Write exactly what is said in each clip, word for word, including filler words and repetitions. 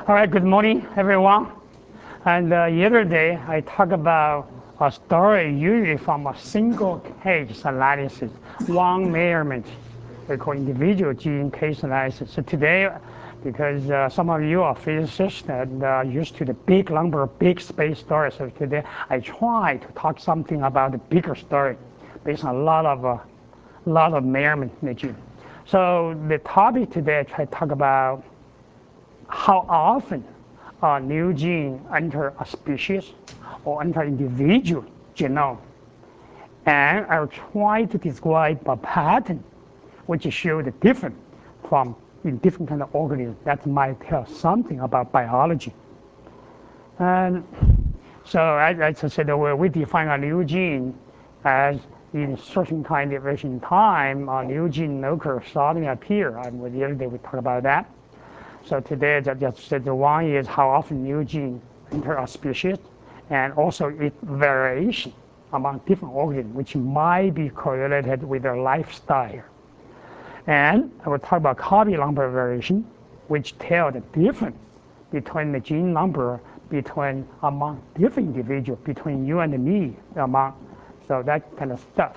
All right, good morning, everyone. And uh, the other day, I talked about a story usually from a single case analysis, one measurement. We call individual gene case analysis. So today, because uh, some of you are physicists and uh, used to the big number of big space stories, so today I try to talk something about the bigger story based on a lot of uh, lot of measurement in the gene. So the topic today, I try to talk about how often a new gene enter a species or enter individual genome. And I'll try to describe a pattern which shows the difference from in different kind of organisms that might tell something about biology. And so as I said, we define a new gene as in certain kind of evolution in time, a new gene occurs suddenly appear. And the other day we talked about that. So today, I just said the one is how often new gene enter a species, and also its variation among different organisms, which might be correlated with their lifestyle. And I will talk about copy number variation, which tell the difference between the gene number between among different individuals, between you and me, among so that kind of stuff.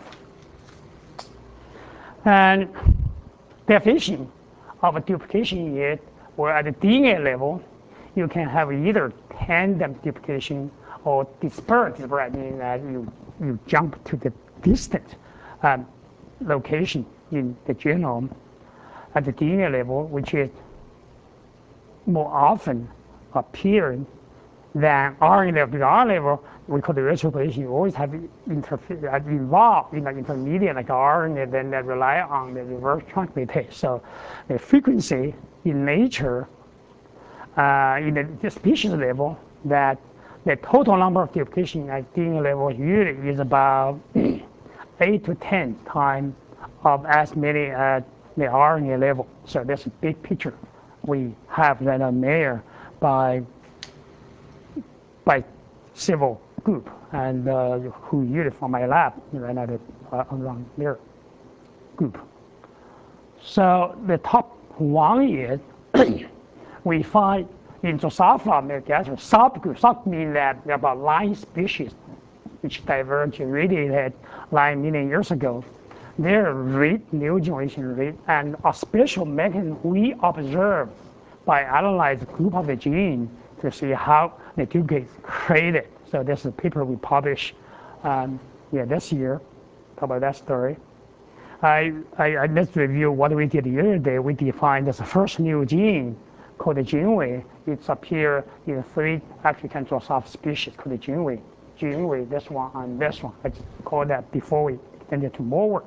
And definition of a duplication is, or at the D N A level, you can have either tandem duplication or disparate duplication, meaning that you, you jump to the distant um, location in the genome at the D N A level, which is more often appearing than R N A level. The R N A level, we call the retroposition, you always have interfere, involved in the intermediate like R N A, then they rely on the reverse transcriptase. So the frequency in nature, uh, in the, the species level, that the total number of duplication at D N A level usually is about eight to ten times of as many at the R N A level. So that's a big picture we have that are measured by by several group and uh, who usually from my lab right now uh, around their group. So the top one is we find in Drosophila mellitus subgroup. Sub means that there are about nine species which diverged radiated nine million years ago. Their rate, new generation rate, and a special mechanism we observe by analyzing the group of the gene to see how the duplicate is created. So this is a paper we published um, yeah, this year. Talk about that story. I, I, I let's review what we did the other day. We defined this first new gene called the GeneWave. It's appear in three African Drosophila species called the GeneWave. GeneWave, this one and this one. I just call that before we extended to more work.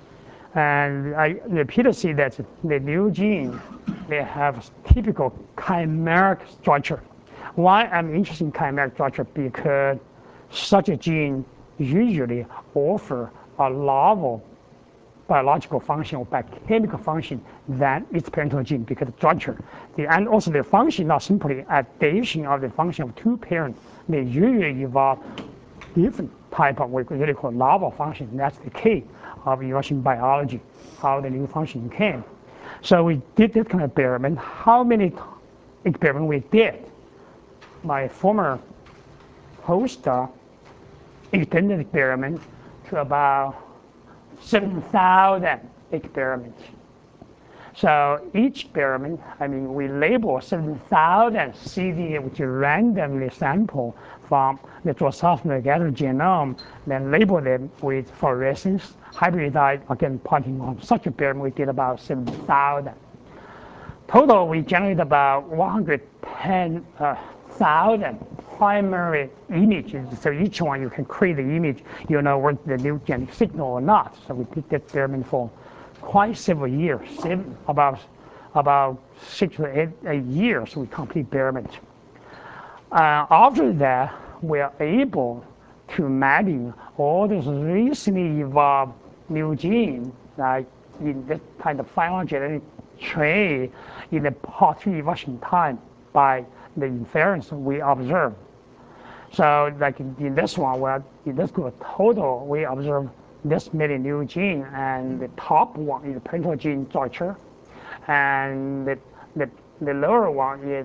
And I repeatedly see that the new gene, they have typical chimeric structure. Why I'm interested in chimeric structure? Because such a gene usually offer a novel biological function or biochemical function than its parental gene, because the structure, the, and also the function not simply addition of the function of two parents. They usually evolve different type of what we really call novel function. And that's the key of evolution biology, how the new function came. So we did this kind of experiment. How many experiments we did? My former postdoc extended experiment to about seven thousand experiments. So each experiment, I mean, we label seven thousand C D A, which is randomly sample from the Drosophila mellitus genome, then label them with fluorescence, hybridize, again, pointing on such a experiment, we did about seven thousand. Total, we generated about one hundred ten thousand primary images. So each one you can create the image, you know what the new genetic signal or not. So we did that experiment for quite several years, seven, about about six to eight, eight years we complete experiment. Uh, after that, we are able to mapping all these recently evolved new genes, like in this kind of phylogenetic tree in the part three evolution time by the inference we observe. So like in, in this one, well, in this group total, we observe this many new gene, and the top one is the parental gene structure, and the, the, the lower one is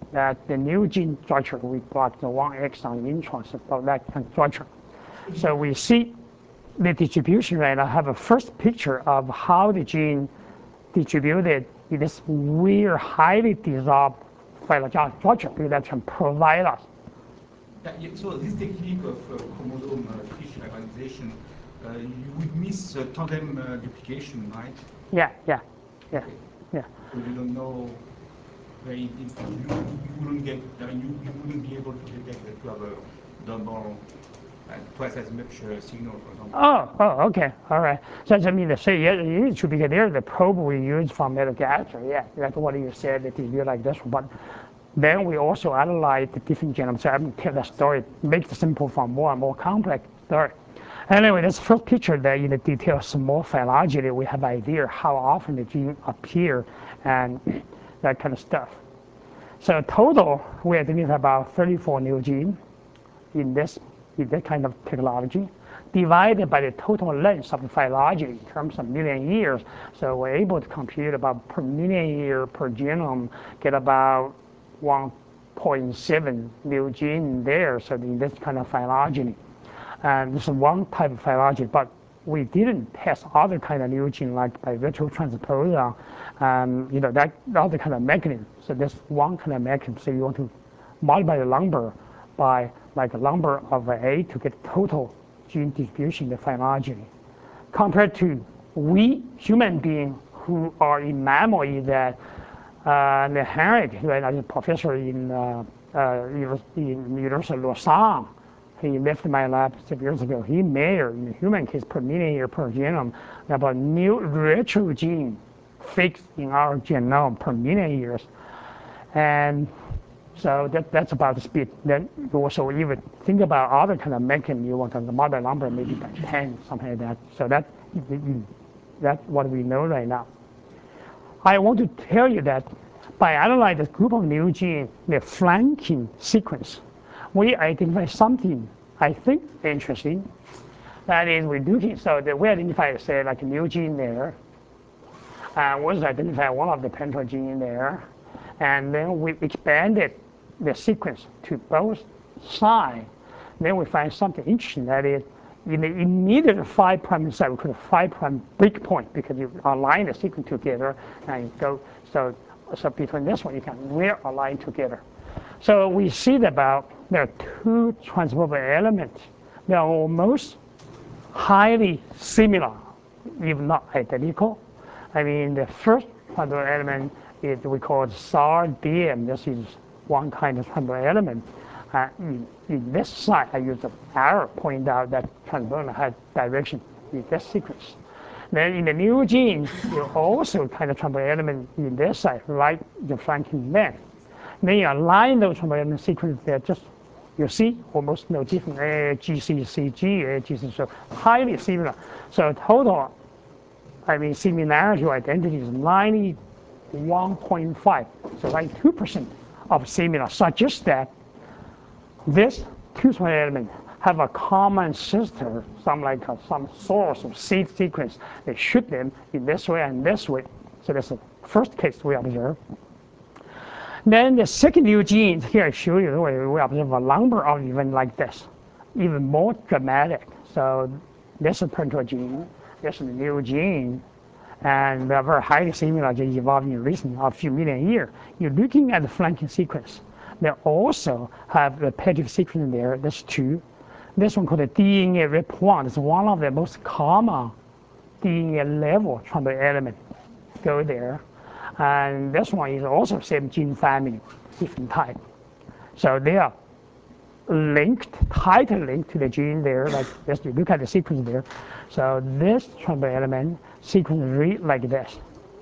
that the new gene structure, we got the one exon introns of that kind of structure. So we see the distribution right now. I have a first picture of how the gene distributed in this weird, highly dissolved phylogenetic structure because that can provide us. Yeah, so this technique of uh, chromosome uh, fish hybridization, uh, you would miss uh, tandem uh, duplication, right? Yeah, yeah, yeah, okay. yeah. So you don't know. Very, you, you wouldn't get, uh, you, you wouldn't be able to detect that you have a double, uh, twice as much uh, signal, for example. Oh, oh, okay, all right. So I mean to say, yeah, it should be there. The probe we use from Madagascar, yeah, that's what you said. It is like this one, but then we also analyze the different genomes. So I'm tell that story, make it simple from more and more complex story. Anyway, this first picture there in the detail small phylogeny, we have idea how often the gene appear and that kind of stuff. So total, we identify about thirty-four new genes in this in that kind of technology, divided by the total length of the phylogeny in terms of million years. So we're able to compute about per million year per genome, get about one point seven new gene there. So in this kind of phylogeny, and this is one type of phylogeny, but we didn't test other kind of new gene like by virtual transposon, um, you know, that other kind of mechanism. So this one kind of mechanism. So you want to multiply the number by like a number of A to get total gene distribution in the phylogeny. Compared to we human beings who are in memory that uh, the Henrik, right, a professor in uh, uh, University in University of Lausanne, he left my lab several years ago. He measured in the human case per million year per genome about new retro gene fixed in our genome per million years. And so that, that's about the speed. Then you also even think about other kind of mechanism. You want to multiply number maybe by ten, something like that. So that, that's what we know right now. I want to tell you that by analyzing this group of new genes, the flanking sequence, we identify something I think interesting. That is, we're looking, so that we identify, say, like a new gene there. And we identify one of the parental gene there. And then we expanded the sequence to both sides. Then we find something interesting. That is, in the immediate five prime side, we call it five prime break point because you align the sequence together and go. So, so between this one, you can we're aligned together. So we see that about there are two transcribable elements. They are almost highly similar, if not identical. I mean, the first transcribable element is we call it S A R D M. This is one kind of transcribable element. Uh, in, in this side, I use an arrow pointing out that transcribable has direction in this sequence. Then in the new gene, you also kind of transcribable element in this side, like the flanking length. Then you align those transcribable sequences there, just you see almost no different. A, G, C, C, G, A, G, C, so highly similar. So total, I mean, similarity or identity is ninety-one point five, so like two percent of similar, suggests that this two element have a common sister, some like a, some source of seed sequence. They shoot them in this way and this way. So that's the first case we observe. Then the second new gene, here I show you, we observe a number of events like this, even more dramatic. So this is a parental gene, this is a new gene, and they're very highly similar to evolving in recent a few million years. You're looking at the flanking sequence. They also have the pedigree sequence there, that's two. This one called the D N A R I P one, it's one of the most common D N A level transcribable element go there. And this one is also same gene family, different type. So they are linked, tightly linked to the gene there, like this. You look at the sequence there. So this transcribable element sequence read like this.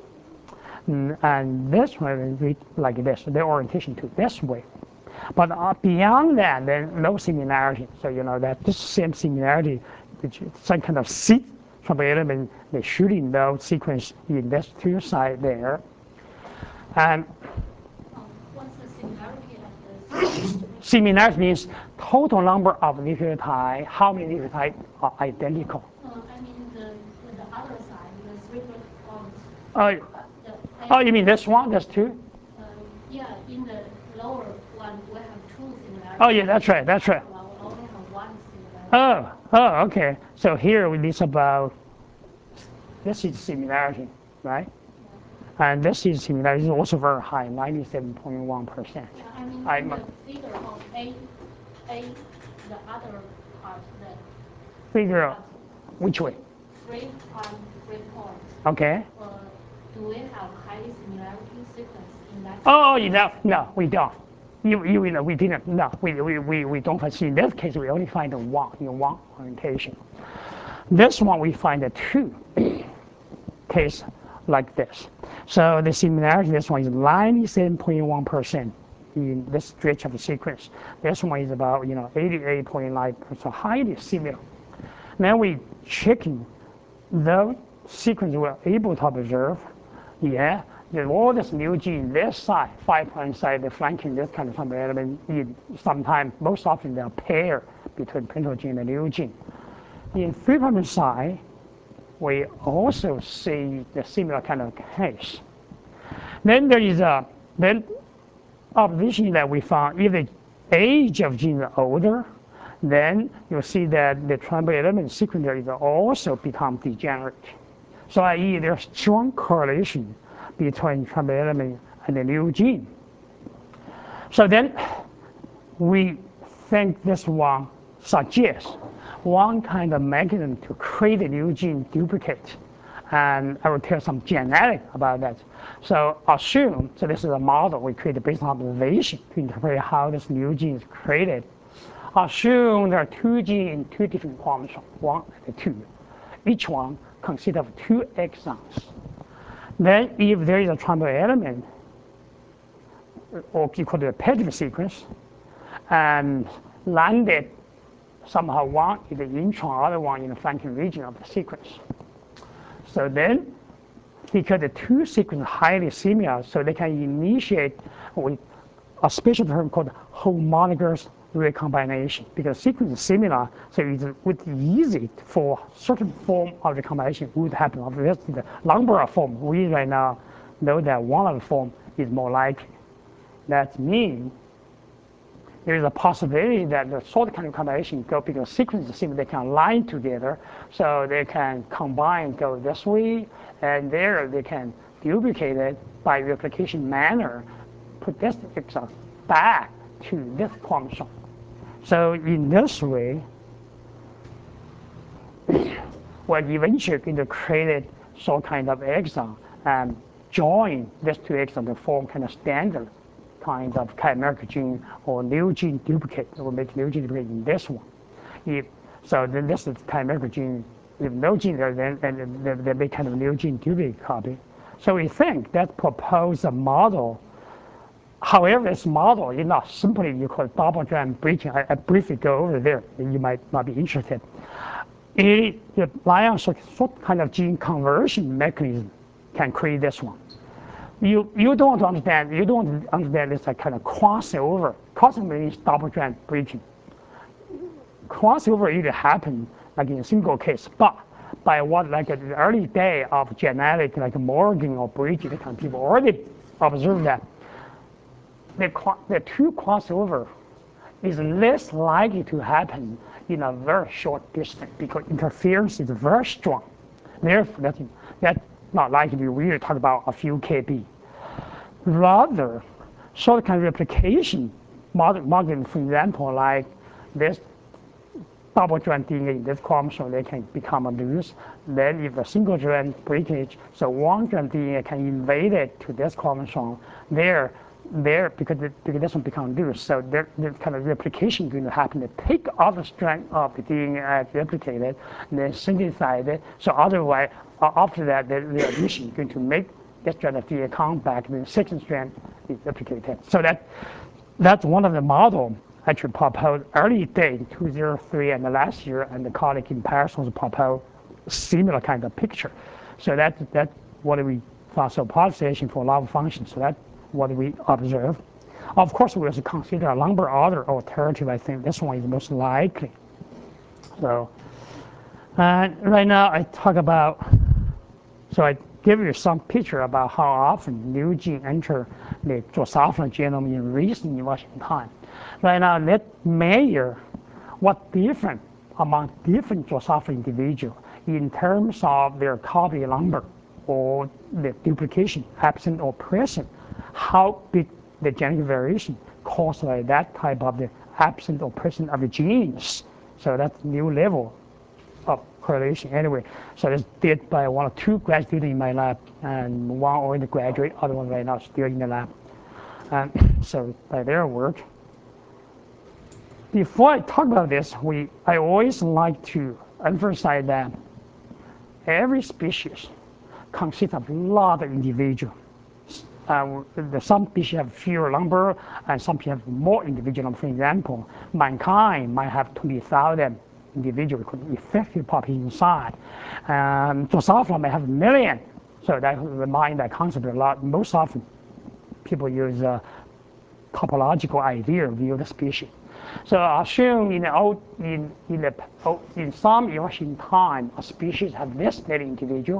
And this one read like this. The orientation to this way. But uh, beyond that, then no similarity. So you know that this same similarity, which is some kind of seed transcribable element, they should in those sequence in this two side there. And what's the similarity of this? Similarity means total number of nucleotides, how many nucleotides are identical. Uh, I mean the, the other side, the three bonds. Oh, oh, you mean this one, this two? Uh, yeah, in the lower one will have two similarities. Oh, yeah, that's right, that's right. The upper one will only have one similarity. Oh, oh, okay. So here we list about, this is similarity, right? And this is similarity is also very high, ninety-seven point one percent. Yeah, I mean, I in mu- the figure of A, A, the other part, the Figure out which way. three prime three points. Okay. Uh, do we have highly similarity sequence in that? Oh, you know, no, we don't. You, you know, we didn't. No, we, we, we, we don't find. In this case, we only find the one in one orientation. This one we find a two case like this. So the similarity, this one is ninety-seven point one percent in this stretch of the sequence. This one is about, you know, eighty-eight point nine percent, so highly similar. Then we checking the sequence we're able to observe. Yeah, there's all this new gene this side, five prime side, the flanking this kind of some element. Sometimes, most often, they're pair between parental gene and new gene. In three prime side, we also see the similar kind of case. Then there is a then observation that we found if the age of gene is older, then you see that the triangle element sequence is also become degenerate. So that is there's strong correlation between triangle element and the new gene. So then we think this one suggests one kind of mechanism to create a new gene duplicate. And I will tell some genetic about that. So assume, so this is a model we created based on observation to interpret how this new gene is created. Assume there are two genes in two different chromosomes, one and two. Each one consists of two exons. Then if there is a triangle element, or equal to a pedigree sequence, and landed somehow one in the intron, other one in the flanking region of the sequence. So then, because the two sequences are highly similar, so they can initiate with a special term called homologous recombination. Because sequence is similar, so it would be easy for certain form of recombination would happen. Obviously, the number of forms, we right now know that one of the form is more likely. That means there is a possibility that the sort kind of combination go because sequences seem they can line together, so they can combine go this way, and there they can duplicate it by replication manner, put this exon back to this chromosome. So in this way, we're eventually going to create some kind of exon and join these two exons to form kind of standard kind of chimeric gene or new gene duplicate. It will make new gene duplicate in this one. If, so then this is chimeric gene. If no gene there, then, then they, they make kind of new gene duplicate copy. So we think that proposed a model. However, this model is not simply you call it double strand breaking. I, I briefly go over there. You might not be interested. It relies on some kind of gene conversion mechanism can create this one. You, you don't understand, you don't understand this like kind of crossover. Crossover means double strand breaking. Crossover usually happen like in a single case, but by what like at the early day of genetic like Morgan or Bridget, kind of people already observed that the, the two crossover is less likely to happen in a very short distance because interference is very strong. Therefore, that's, that's not likely. We really talk about a few kb. Rather, short kind of replication model, for example, like this double strand D N A in this chromosome, they can become a loose. Then if the single strand breakage, so one strand D N A can invade it to this chromosome, there, there because, it, because this one becomes loose. So there, there's kind of replication going to happen. They take other strand of the D N A replicated, and then synthesize it. So otherwise, uh, after that, the, the addition is going to make this strand of D N A come back, and the second strand is replicated. So that that's one of the models actually proposed early day in two thousand three and the last year, and the colleague in Paris was proposed similar kind of picture. So that that's what we found so positivation for loss of function. So that's what we observe. Of course, we also consider a number of other alternatives. I think this one is most likely. So, and right now I talk about. So I give you some picture about how often new gene enter the Drosophila genome in recent evolution time. Right now, let's measure what different among different Drosophila individuals in terms of their copy number or the duplication, absent or present, how big the genetic variation caused by that type of the absent or present of the genes. So that's new level of correlation anyway. So it's did by one or two grad students in my lab, and one already graduate, other one right now still in the lab. And so by their work. Before I talk about this, we I always like to emphasize that every species consists of a lot of individuals. Uh, the, some species have fewer number, and some species have more individual. For example, mankind might have twenty thousand individual effective population size. Um, Drosophila may have a million. So that remind that concept a lot. Most often, people use a topological idea view of the species. So assume in the old, in in the in some evolution time, a species have this many individual.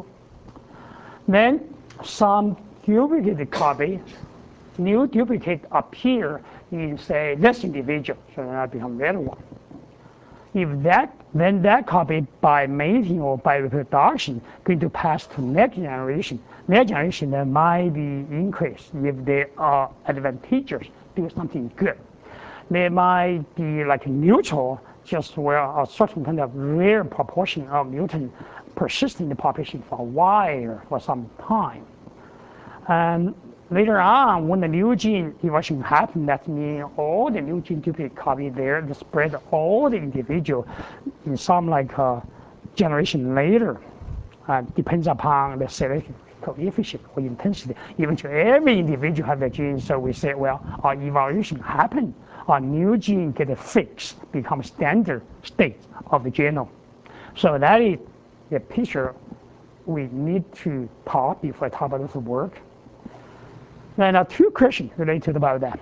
Then some duplicated copy, new duplicate appear in say this individual, so that become the other one. If that, then that copy by mating or by reproduction going to pass to next generation. Next generation there might be increased if they are advantageous, do something good. They might be like neutral, just where a certain kind of rare proportion of mutant persist in the population for a while, for some time. And later on, when the new gene evolution happened, that means all the new gene duplicate copy there, they spread all the individual in some like uh, generation later. Uh, depends upon the selective coefficient or intensity. Eventually, every individual has the gene, so we say, well, our evolution happened. Our new gene get a fix, become standard state of the genome. So that is the picture we need to talk before I talk about this work. Now, two questions related about that.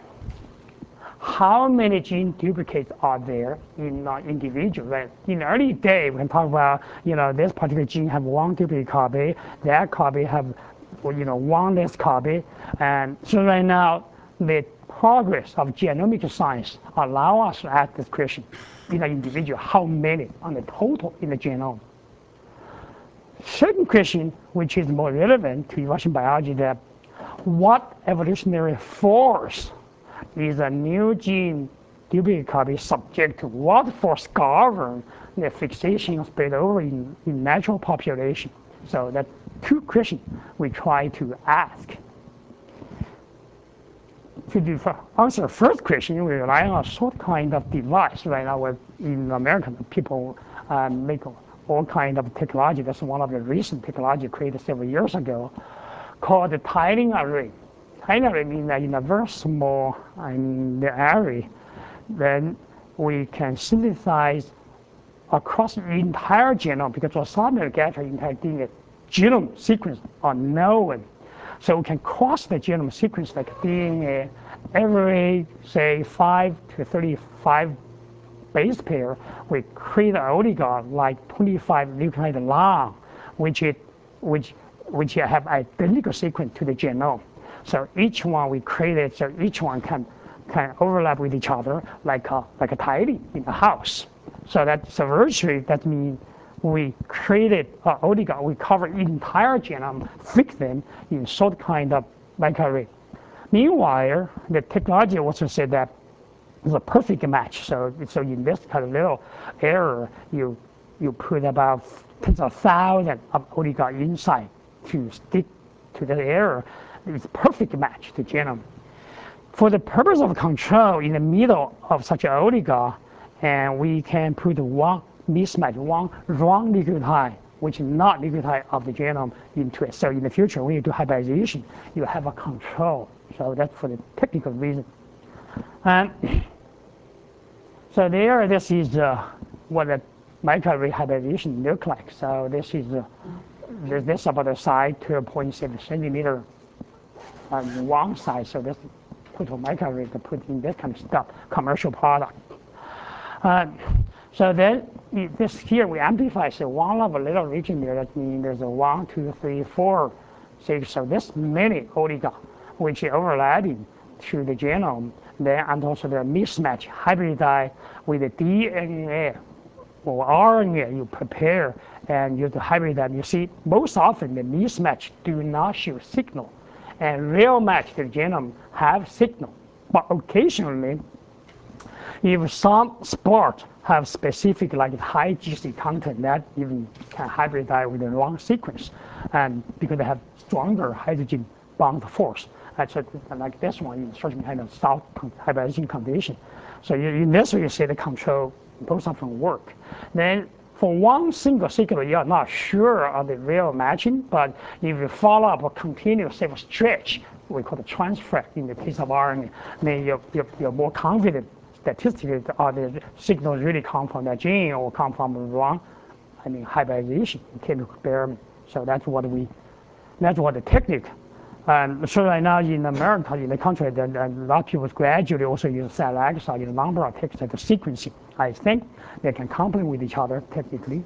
How many gene duplicates are there in an individual? Right? In the early day, we can talk about, you know, this particular gene have one duplicate copy, that copy have, you know, one less copy. And so right now, the progress of genomic science allow us to ask this question in an individual, how many on the total in the genome? Second question, which is more relevant to evolution biology, that what evolutionary force is a new gene duplicate copy subject to? What force govern the fixation of spread over in, in natural population? So that's two questions we try to ask. To do, answer the first question, we rely on a sort kind of device. Right now, with, in America, people uh, make all kind of technology. That's one of the recent technology created several years ago, called the tiling array. Tiling array means that in a very small um, the array, then we can synthesize across the entire genome, because Drosophila get entire D N A genome sequence are known. So we can cross the genome sequence like D N A every, say, five to thirty-five base pair. We create an oligo like twenty-five nucleotide long, which it, which which have identical sequence to the genome. So each one we created, so each one can can overlap with each other like a like a tiling in a house. So that so virtually that means we created an oligo, we cover entire genome, fix them in sort kind of like array. Meanwhile, the technology also said that it's a perfect match. So so in this kind of little error, you you put about tens of thousands of oligo inside to stick to the error. It's a perfect match to genome. For the purpose of control in the middle of such an oligo, and we can put one mismatch, one wrong nucleotide, which is not nucleotide of the genome, into it. So in the future, when you do hybridization, you have a control. So that's for the technical reason. And so there, this is uh, what the microarray hybridization look like. So this is uh, this, this about the size twelve point seven centimeter on one side. So this total microarray to put in this kind of stuff, commercial product. Uh, so then this here we amplify. So one of a little region there. That means there's a one, two, three, four See, so this many oligo, which are overlapping to the genome, then and also the mismatch hybridize with the D N A or R N A you prepare and you hybridize. You see, most often the mismatch do not show signal, and real match the genome have signal. But occasionally, if some sport have specific like high G C content, that even can hybridize with the wrong sequence, and because they have stronger hydrogen bond force. That's a, like this one in certain kind of salt hybridization condition. So you, in this way, you see the control, both of them work. Then for one single signal, you're not sure of the real matching, but if you follow up a continuous say, stretch, we call the transfer in the case of R N A, then you're, you're, you're more confident statistically are the signals really come from that gene or come from the wrong, I mean, hybridization, chemical experiment. So that's what we, that's what the technique. Um, so right now in America, in the country, the, the, a lot of people gradually also use cell exile in a number of techniques like sequencing. I think they can complement with each other technically.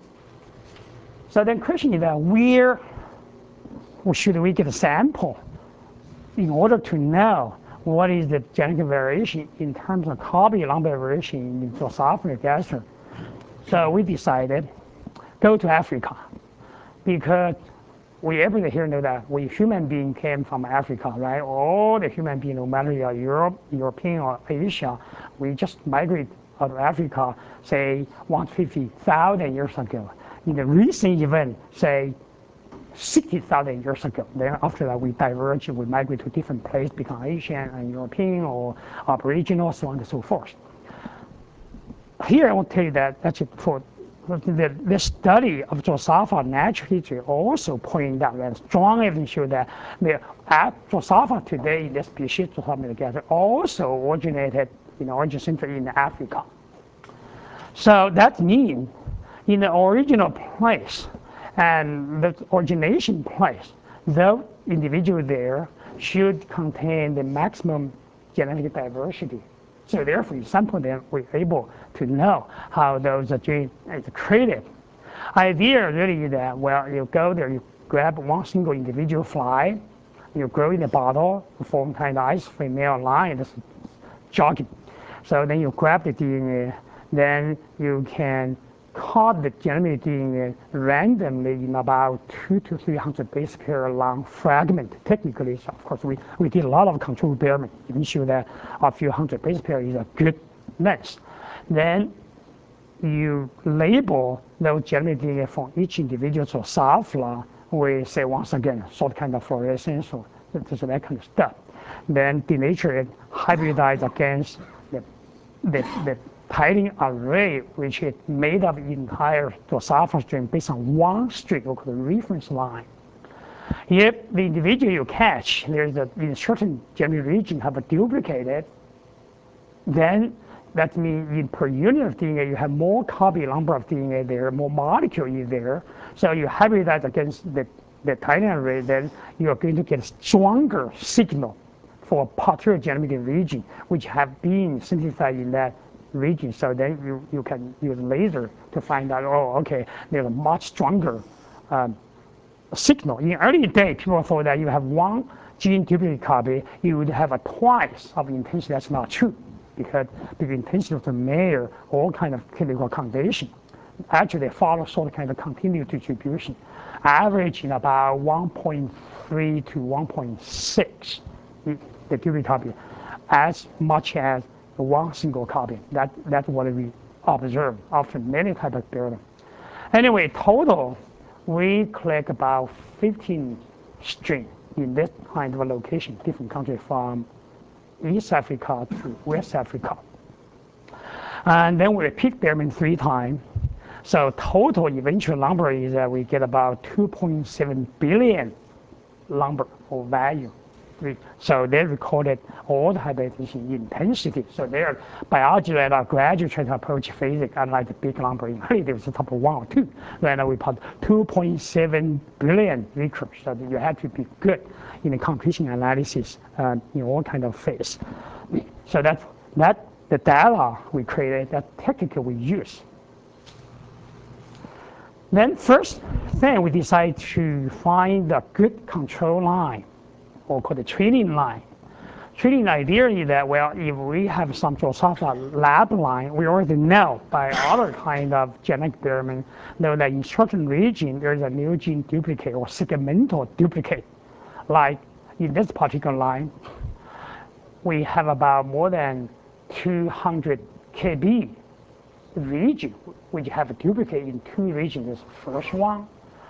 So then question is that where should we get a sample in order to know what is the genetic variation in terms of copy number variation in Drosophila gaster? So we decided go to Africa because we everybody here know that we human being came from Africa, right? All the human beings, no matter you're Europe, European or Asia, we just migrate out of Africa, say one hundred fifty thousand years ago. In the recent event, say sixty thousand years ago. Then after that, we diverge, we migrate to different places, become Asian and European or Aboriginal, so on and so forth. Here I want to tell you that that's it for the, the study of Drosophila natural history also pointing out that strong evidence show that the Drosophila today, the species Drosophila gaster, also originated in origin center in Africa. So that means in the original place and the origination place, the individual there should contain the maximum genetic diversity. So therefore, in sample them, we're able to know how those genes is created. Idea really is that, well, you go there, you grab one single individual fly, you grow in a bottle, form kind of ice-free male line, that's jogging. So then you grab the D N A, then you can cut the genetic D N A randomly in about two to three hundred base pair long fragment. Technically, so of course, we, we did a lot of control experiment to ensure that a few hundred base pair is a good length. Then you label those genetic D N A from each individual Drosophila with, say, once again, sort kind of fluorescence or that kind of stuff. Then denature it, hybridize against the, the, the Tiling array, which is made of entire Drosophila string based on one string, called the reference line. If the individual you catch, there's a in certain genetic region have a duplicated, then that means in per unit of D N A you have more copy number of D N A there, more molecule in there. So you hybridize against the the tiling array, then you are going to get a stronger signal for a particular genetic region which have been synthesized in that region. So then you, you can use laser to find out, oh, okay, there's a much stronger um, signal. In early day, people thought that you have one gene duplicate copy, you would have a twice of intensity. That's not true, because the intensity of the measure all kind of chemical condition. Actually, they follow sort of kind of continuous distribution, averaging about one point three to one point six, the duplicate copy, as much as one single copy. That, that's what we observe after many types of experiments. Anyway, total, we collect about fifteen strings in this kind of a location, different countries from East Africa to West Africa. And then we repeat experiment three times. So total eventual number is that we get about two point seven billion number or value. So they recorded all the hybridization intensity. So their biology right now gradually trying to approach physics, unlike the big number in early days, the top of one or two. Right now we put two point seven billion records. So you have to be good in the computation analysis uh, in all kind of phase. So that's that the data we created, that technique we use. Then first then we decide to find a good control line, or called the training line. Training idea is that, well, if we have some Drosophila lab line, we already know by other kind of genetic experiment, know that in certain region there's a new gene duplicate or segmental duplicate. Like in this particular line, we have about more than two hundred K B region, which have a duplicate in two regions. This first one,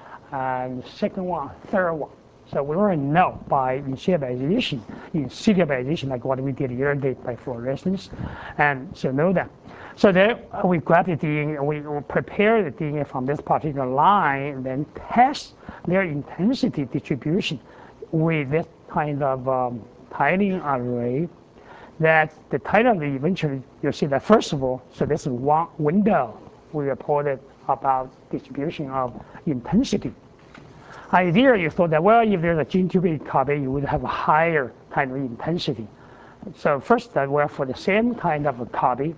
and second one, third one. So we already know by in serialization, in serialization, like what we did yesterday by fluorescence, and so know that. So then we grab the D N A, we prepare the D N A from this particular line, then test their intensity distribution with this kind of um, tiling array. That the tiling array eventually, you see that first of all, so this is one window we reported about distribution of intensity. Idea, you thought that, well, if there's a gene duplicate copy, you would have a higher kind of intensity. So first, that well, for the same kind of a copy,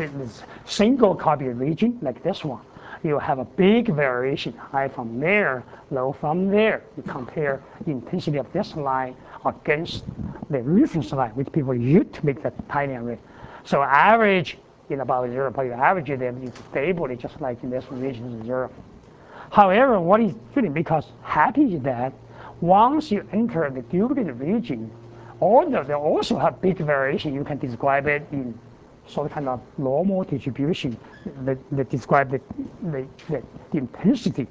single copy region like this one, you have a big variation, high from there, low from there. You compare the intensity of this line against the reference line, which people use to make that tiny array. So average in about zero, but you average them, it's stable, just like in this region is zero. However, what is really make us happy is that once you enter the duplicate region, although they also have big variation, you can describe it in sort of kind of normal distribution that, that describe the, the, the, the intensity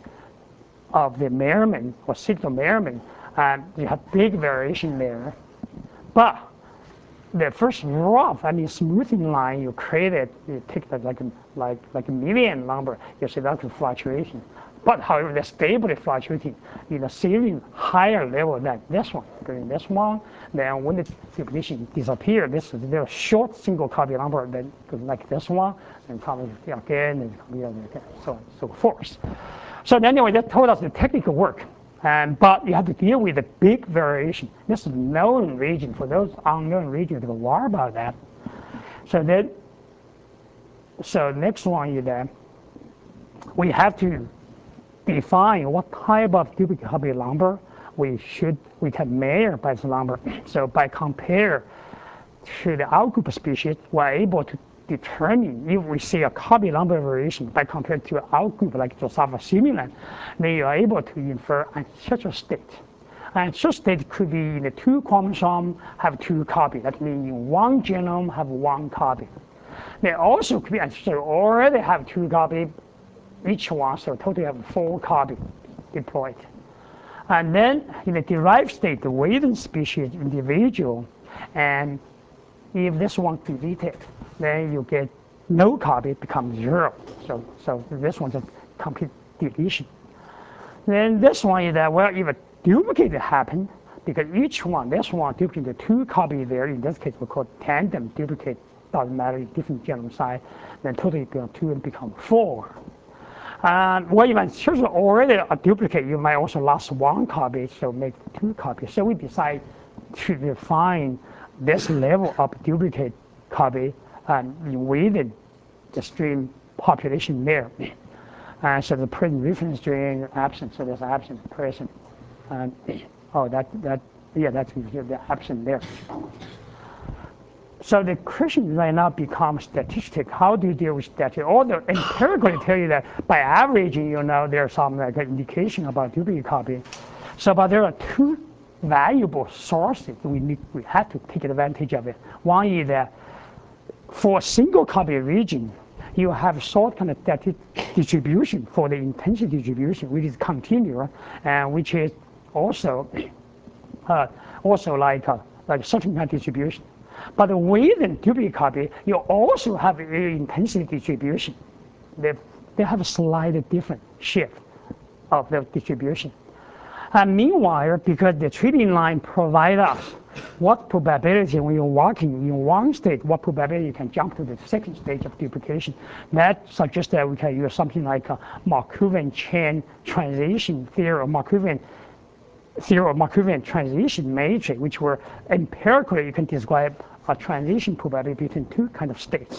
of the measurement or signal measurement, and you have big variation there. But the first rough, I mean smoothing line you created, you take that like a, like, like a million number, you see that's a fluctuation. But however, they're stably fluctuating in a series higher level than this one. Because in this one, then when the duplication disappears, this is their short single copy number, then like this one, and come again, and come again, so on and so forth. So anyway, that told us the technical work. And, but you have to deal with the big variation. This is known region. For those unknown regions, don't worry about that. So then, so next one is that we have to define what type of duplicate copy number we should we can measure by this number. So by compare to the outgroup species, we're able to determine if we see a copy number variation by compared to outgroup like Drosophila simulant, then you are able to infer ancestral state. Ancestral state could be in the two chromosome have two copies. That means in one genome have one copy. They also could be ancestral already have two copies each one, so totally have four copies deployed. And then in the derived state, the within species individual, and if this one deleted, then you get no copy becomes zero. So, so this one's a complete deletion. Then this one is that, well, if a duplicate happened, because each one, this one duplicate two copies there, in this case we call tandem duplicate, doesn't matter, different genome size, then totally become two and become four. And well, even here's already a duplicate, you might also lost one copy, so make two copies. So we decide to define this level of duplicate copy and within the string population there. And so the present reference string absent, so there's absent present. And oh, that that yeah, that's the absent there. So the question right now becomes statistic. How do you deal with statistic? Although empirically tell you that by averaging, you know, there's some like an indication about duplicate copy. So, but there are two valuable sources we need. We have to take advantage of it. One is that for a single copy region, you have sort kind of distribution for the intensity distribution, which is continuous, and which is also uh, also like a, like certain kind of distribution. But within duplicate copy, you also have a intensity distribution. They, they have a slightly different shift of the distribution. And meanwhile, because the training line provides us what probability when you're walking in one state, what probability you can jump to the second stage of duplication, that suggests that we can use something like a Markovian chain transition theory, or Markovian theory of Markovian transition matrix, which were empirically you can describe a transition probability between two kind of states.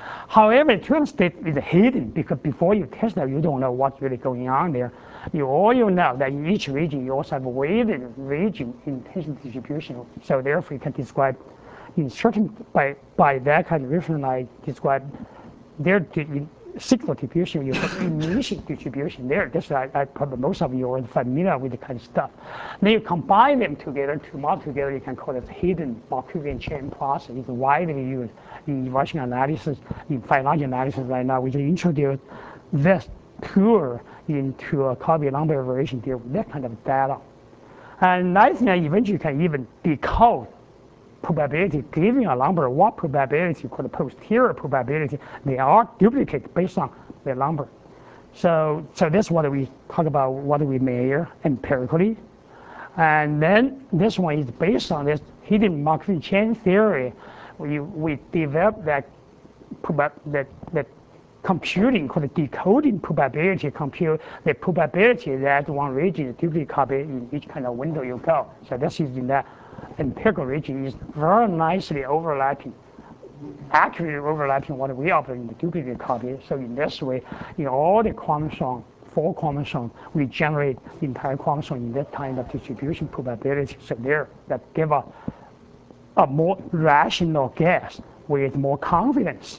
However, twin state is hidden because before you test that, you don't know what's really going on there. You all you know that in each region you also have a weighted region intensity distribution. So therefore, you can describe in certain by by that kind of reference I describe their signal distribution, you have emission distribution there. This I, I probably most of you are familiar with the kind of stuff. Then you combine them together, two model together, you can call it hidden Markovian chain process. It's widely used in evaluation analysis, in finite analysis right now. We just introduced this tool into a copy number variation deal with that kind of data. And I think eventually you can even decode probability, giving a number, what probability called the posterior probability, they are duplicate based on the number. So, so that's what we talk about, what we measure empirically. And then this one is based on this hidden Markovian chain theory. We, we developed that, that, that computing called decoding probability, compute the probability that one region is duplicate copy in each kind of window you go. So this is in that empirical region is very nicely overlapping, accurately overlapping what we observe in the duplicate copy. So in this way, in all the chromosomes, four chromosomes, we generate the entire chromosome in that kind of distribution probability. So there, that give us a more rational guess with more confidence.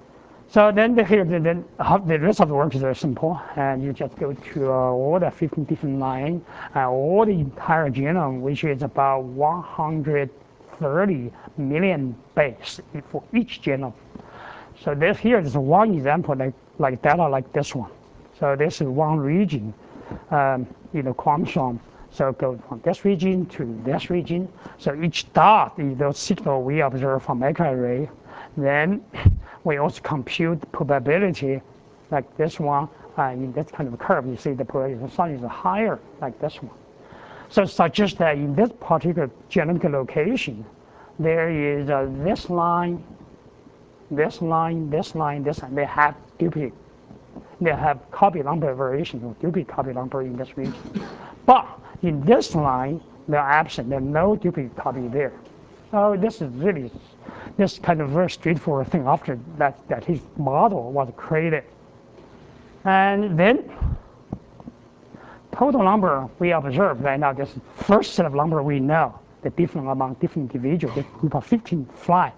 So then the, here, the, then the rest of the work is very simple, and you just go to uh, all the fifteen different lines, uh, all the entire genome, which is about one hundred thirty million base for each genome. So this here is one example, like, like data like this one. So this is one region, um, you know, chromosome. So go from this region to this region. So each dot is the signal we observe from microarray. Then we also compute the probability, like this one, uh, in this kind of curve. You see the probability of the sun is higher, like this one. So it suggests that in this particular genetic location, there is uh, this line, this line, this line, this line. They have duplicate. They have copy number variation or duplicate copy number in this region. But in this line, they're absent. There's no duplicate copy there. So this is really this kind of very straightforward thing after that, that his model was created. And then total number we observe right now, this first set of number we know, the difference among different individuals, the group of fifteen fly.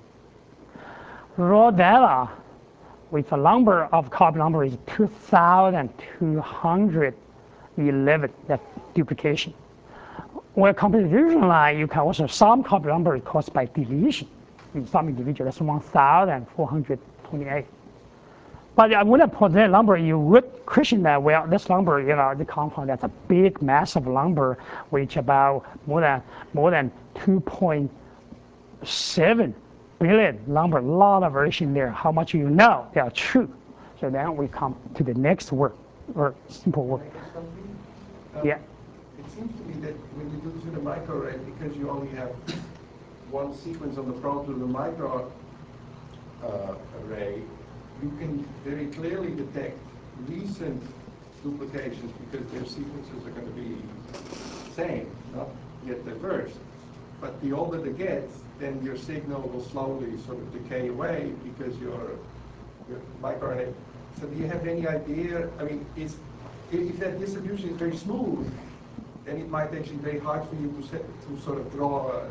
Raw data with a number of copy number is two thousand two hundred eleven, that duplication. Where computation line, you can also some copy number is caused by deletion. In some individual, that's one thousand four hundred twenty-eight. But I'm going to put that number, you would question that, well, this number, you know, the compound, that's a big, massive number, which about more than more than two point seven billion number, a lot of variation there. How much you know they are true? So then we come to the next work, or simple work. Um, yeah. It seems to me that when you do this with a microarray, because you only have one sequence on the front of the micro uh, array, you can very clearly detect recent duplications because their sequences are going to be the same, not yet diverse. But the older they get, then your signal will slowly sort of decay away because your your microarray. So do you have any idea? I mean, is if that distribution is very smooth, then it might actually be very hard for you to set, to sort of draw a,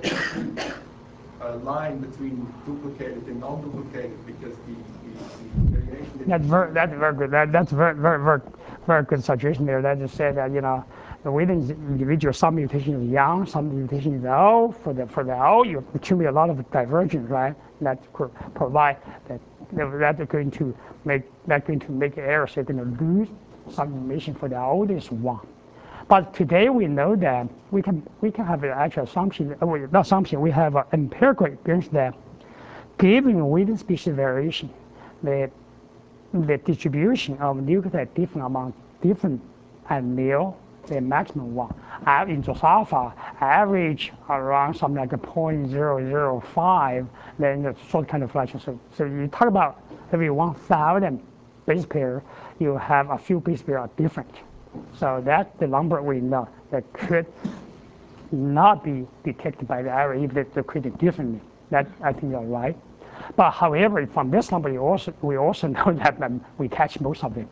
a, a line between duplicated and non-duplicated because the, the, the variation. That's very, that's very good. That, that's very, very, very, very good suggestion there. That just said that, you know, within the individual, some mutation is young, some mutation is old. For the for the old, you accumulate a lot of divergence, right? That could provide that that's going to make that's going to make errors. You're going to lose some information for the oldest one. But today we know that we can we can have an actual assumption, uh, not assumption, we have an empirical experience that given within species variation, the the distribution of nucleotide different among different allele, the maximum one, uh, in Drosophila, average around something like a zero point zero zero five, then the short kind of fraction. So, so you talk about every one thousand base pair, you have a few base pairs are different. So that's the number we know that could not be detected by the array if they're created differently. That I think you're right. But however, from this number, you also, we also know that um, we catch most of them.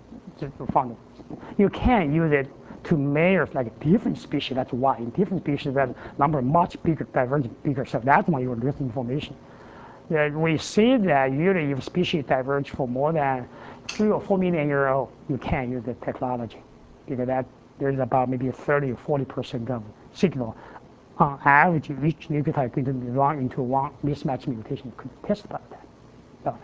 From you can use it to measure like different species. That's why in different species that number much bigger, divergent bigger. So that's why you get information. Uh, we see that usually if species diverge for more than three or four million years old, you can use the technology because that there's about maybe thirty or forty percent of signal on average each nucleotide going to run into one mismatch mutation. You could test about that. So,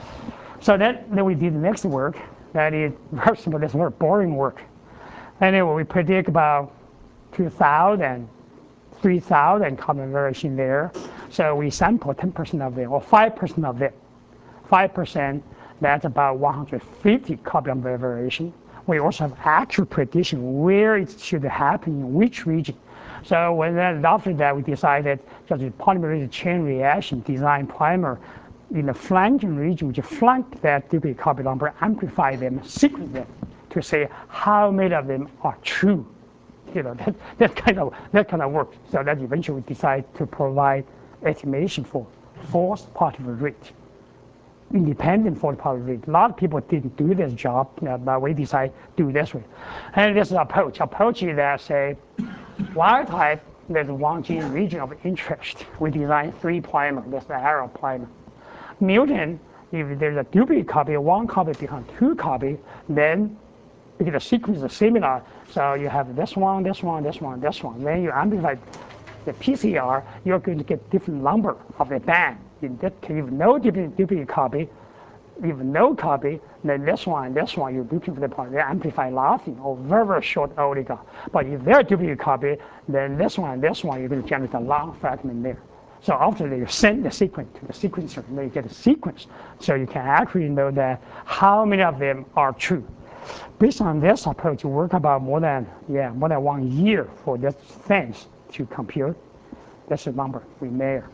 so then, then we did the next work. That is very simple. That's very boring work. Anyway, we predict about two thousand, three thousand common variation there. So we sample ten percent of them, or five percent of them. five percent, that's about one hundred fifty copy number variation. We also have actual prediction where it should happen in which region. So when then after that, we decided just a polymerase chain reaction design primer in the flanking region, which flank that duplicate copy number, amplify them, sequence them to say how many of them are true. You know, that, that kind of that kind of works. So that eventually we decide to provide estimation for false particle rate, independent false particle rate. A lot of people didn't do this job, uh, but we decided to do this way. And this is approach. Approach is that say wild type, there's one gene region of interest. We design three primer. That's the arrow primer. Mutant, if there's a duplicate copy, one copy becomes two copy, then because the sequence is similar, so you have this one, this one, this one, this one. Then you amplify the P C R, you're going to get different number of the band. In that case, if no duplicate, duplicate copy, if no copy, then this one and this one, you're looking for the part, they amplify nothing, or very, very short oligo. But if they're duplicate copy, then this one and this one, you're going to generate a long fragment there. So after that, you send the sequence to the sequencer, and then you get a sequence. So you can accurately know that how many of them are true. Based on this approach, we work about more than yeah more than one year for this things to compute. That's the number we measure.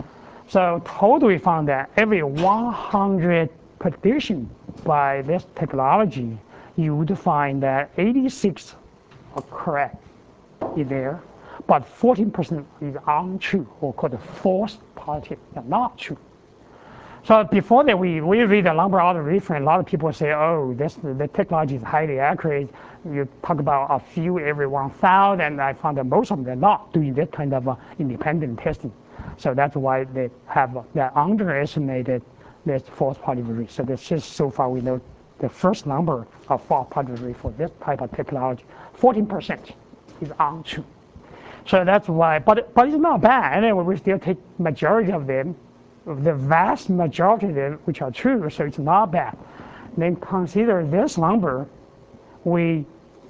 So total, we found that every one hundred prediction by this technology, you would find that eighty-six are correct in there, but fourteen percent is untrue, or called false positive. They're not true. So before that, we, we read the number out of reference. A lot of people say, oh, this the technology is highly accurate. You talk about a few every one thousand, and I found that most of them are not doing that kind of uh, independent testing. So that's why they have uh, they underestimated this false positive rate. So that's just so far we know the first number of false positive rate for this type of technology, fourteen percent is untrue. So that's why, but but it's not bad. Anyway, we still take majority of them. The vast majority of them which are true, so it's not bad. Then consider this number, we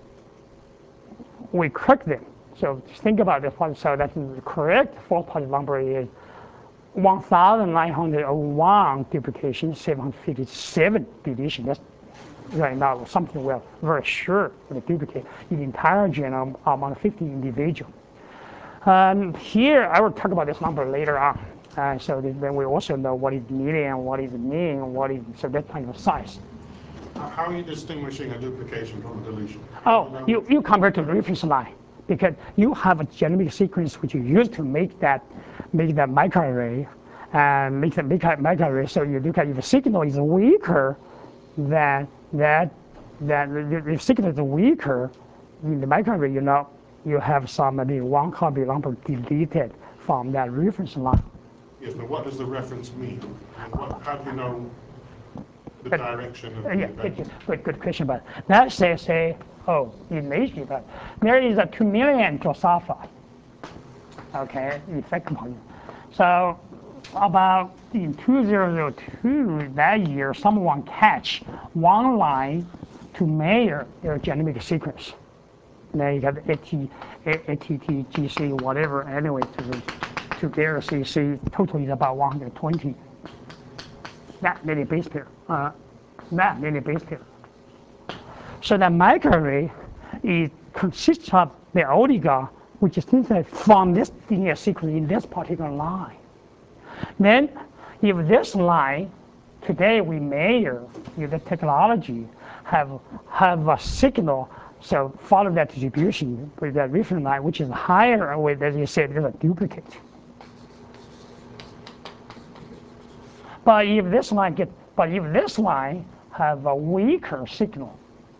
we correct them. So think about this one. So that's the correct false positive number is one thousand nine hundred one duplication, seven hundred fifty-seven deletion. That's right now something we're very sure for the duplicate in the entire genome among fifty individuals. Um, here I will talk about this number later on. Uh, so then we also know what is median, what is mean, what is, so that kind of size. How are you distinguishing a duplication from a deletion? Oh, you, you compare to the reference line, because you have a genomic sequence which you use to make that make that microarray, and make the microarray. So you look at if the signal is weaker than that, that the signal is weaker in the microarray, you know, you have some maybe one copy number deleted from that reference line. Yes, but what does the reference mean? I mean, what, how do you know the But, direction of uh, the yeah, event? good, good, good question. But let's say, say, oh, imagine that there is a two million Drosophila, okay, effect volume. So about in two thousand two, that year, someone catch one line to measure their genomic sequence. Then you got A T, A T T, G C, whatever, anyway, to the to their C C, total is about one hundred twenty. That many base pair, uh, that many base pair. So the microarray it consists of the oligo, which is synthesized from this D N A sequence in this particular line. Then, if this line, today we measure, if the technology have have a signal, so follow that distribution with that reference line, which is higher, with, as you said, there's a duplicate. But if this line get, but if this line have a weaker signal,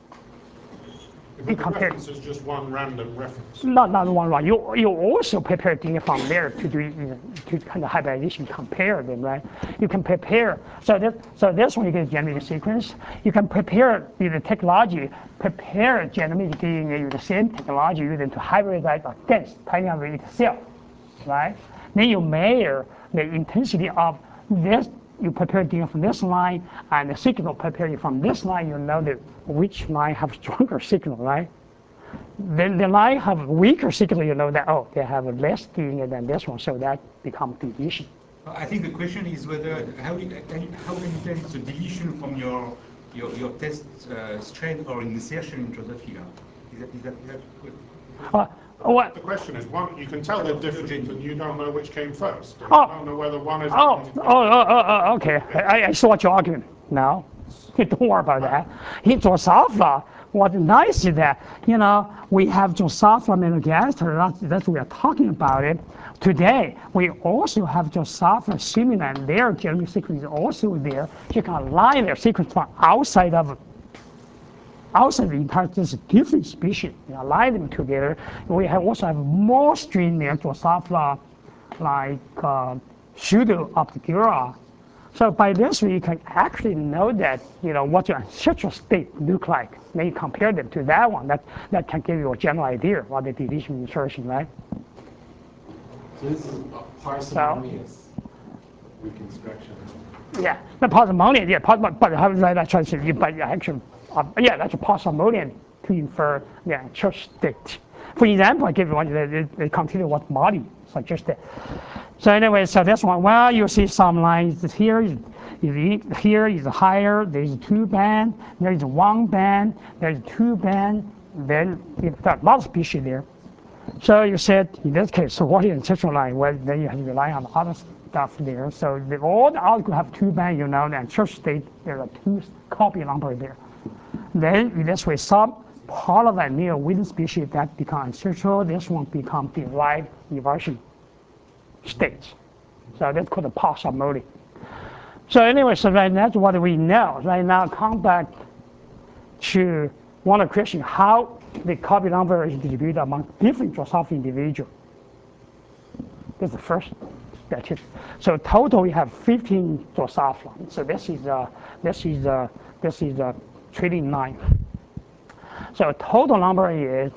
But the reference is just one random reference. not not one line. You you also prepare data from there to do to kind of hybridization, compare them, right? You can prepare. So that so this one you can generate a sequence. You can prepare with the technology, prepare genomic D N A with the same technology using to hybridize a dense tiny number itself, right? Then you measure the intensity of this. You prepare data from this line, and the signal prepared from this line. You know that which line have stronger signal, right? Then the line have weaker signal. You know that oh, they have less D N A than this one, so that becomes deletion. I think the question is whether how do you, how can you tell it's a deletion from your your, your test uh, strain or insertion in Drosophila? Is that is that, is that good? Uh, what? The question is, one, you can tell they're different, and you don't know which came first. And Oh. You don't know whether one is. Oh, oh, oh, oh, oh, okay. I, I saw what you're arguing now. Don't worry about that. In Drosophila, what nice is that, you know, we have Drosophila melanogaster, that's, that's what we are talking about it. Today, we also have Drosophila similar, and their genomic sequence is also there. You can line their sequence from outside of outside the entire, this is different species. You align them together. We have also have more strain there, Drosophila, like uh, pseudo obscura. So by this way, you can actually know that, you know, what your ancestral state look like. Then you compare them to that one. That that can give you a general idea what the deletion insertion, right? So this is a parsimonious reconstruction. Yeah, the parsimonian, yeah, par but how is that translation? But actually, uh, yeah, that's a parsimonian to infer the yeah, church state. For example, I give you one, they, they continue what Marty suggested. So anyway, so this one, well, you see some lines here, is, is here is higher, there's two band, there's one band, there's two band, then you've got a lot of species there. So you said, in this case, so what is the ancestral line? Well, then you have to rely on other stuff there. So the, all the output have two band, you know, and church state, there are two copy number there. Then in this way, some part of that near within species that become ancestral, this one become derived inversion states. So that's called the parsimony. So anyway, so right, that's what we know. Right now, come back to one question, how the copy number is distributed among different Drosophila individuals. That's the first statistic. So total we have fifteen Drosophila. So this is uh, this is uh, this is a uh, trading line. So total number is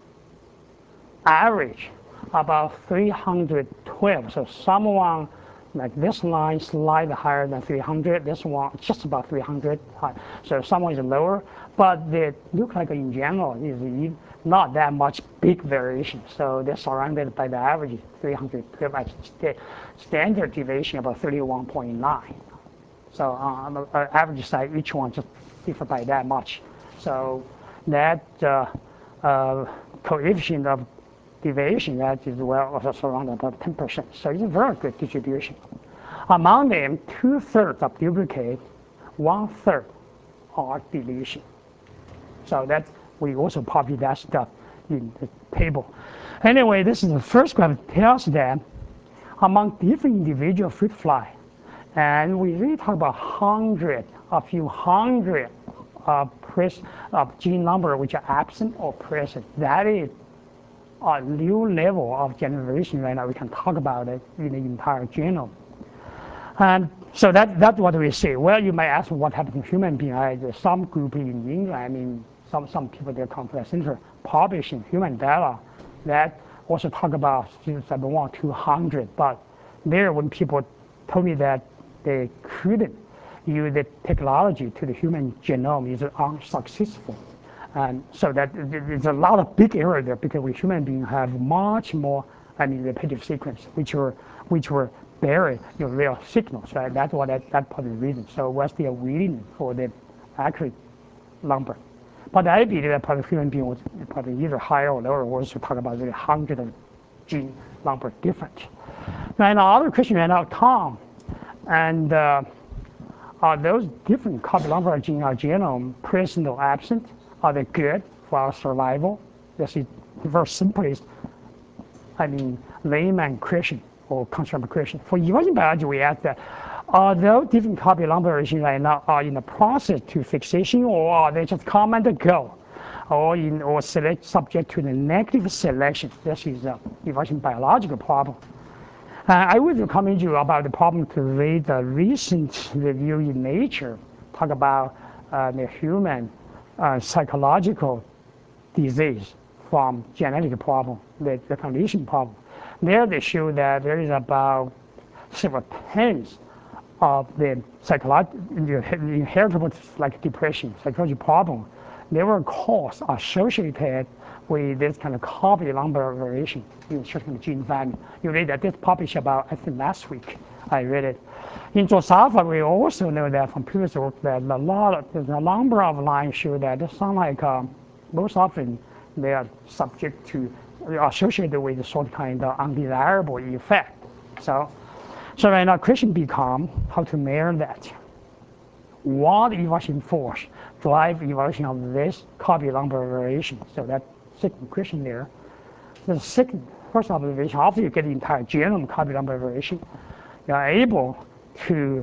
average about three hundred twelve. So someone like this line slightly higher than three hundred. This one just about three hundred. So someone is lower, but they look like in general is not that much big variation. So they're surrounded by the average three hundred twelve. Standard deviation about thirty-one point nine. So on the uh, average side, each one just differ by that much. So that uh, uh, coefficient of deviation that is well also around about ten percent. So it's a very good distribution. Among them, two thirds are duplicate, one third are deletion. So that we also publish that stuff in the table. Anyway, this is the first graph that tells that among different individual fruit fly, and we really talk about hundred, a few hundred of pres of gene number which are absent or present. That is a new level of generation right now. We can talk about it in the entire genome. And so that, that's what we see. Well, you may ask what happened to human being. Right? There's some group in England, I mean, some, some people there come from the center publishing human data that also talk about since one two hundred. But there, when people told me that they couldn't use the technology to the human genome, is unsuccessful. And so that there's a lot of big error there because we human beings have much more, I mean, repetitive sequence, which were which were buried in real signals, right? That's what that, that probably the reason. So we're still waiting for the accurate number. But I believe that probably human being was probably either higher or lower. We're also talking about the hundred of gene number difference. Now, another question right now, Tom, and uh, are those different copy number of gene in our genome present or absent? Are they good for our survival? This is the very simplest, I mean, layman question or consumer question. For emerging biology, we ask that, Although different copy number variations right now are in the process to fixation, or they just come and go, or in or select subject to the negative selection. This is a evolution biological problem. Uh, I would recommend you about the problem to read the recent review in Nature, talk about uh, the human uh, psychological disease from genetic problem, the, the condition problem. There they show that there is about several tens of the psychological inheritable, like depression, psychological problem. They were caused associated with this kind of copy number variation in certain gene family. You read that this published about, I think last week, I read it. In Drosophila, we also know that from previous work that a lot of, the number of lines show that it sound like um, most often they are subject to, associated with sort of kind of undesirable effect. So, so right now question become how to measure that. What evolution force drive evolution of this copy number variation? So that second question there. The second, first observation, after you get the entire genome copy number variation, you are able to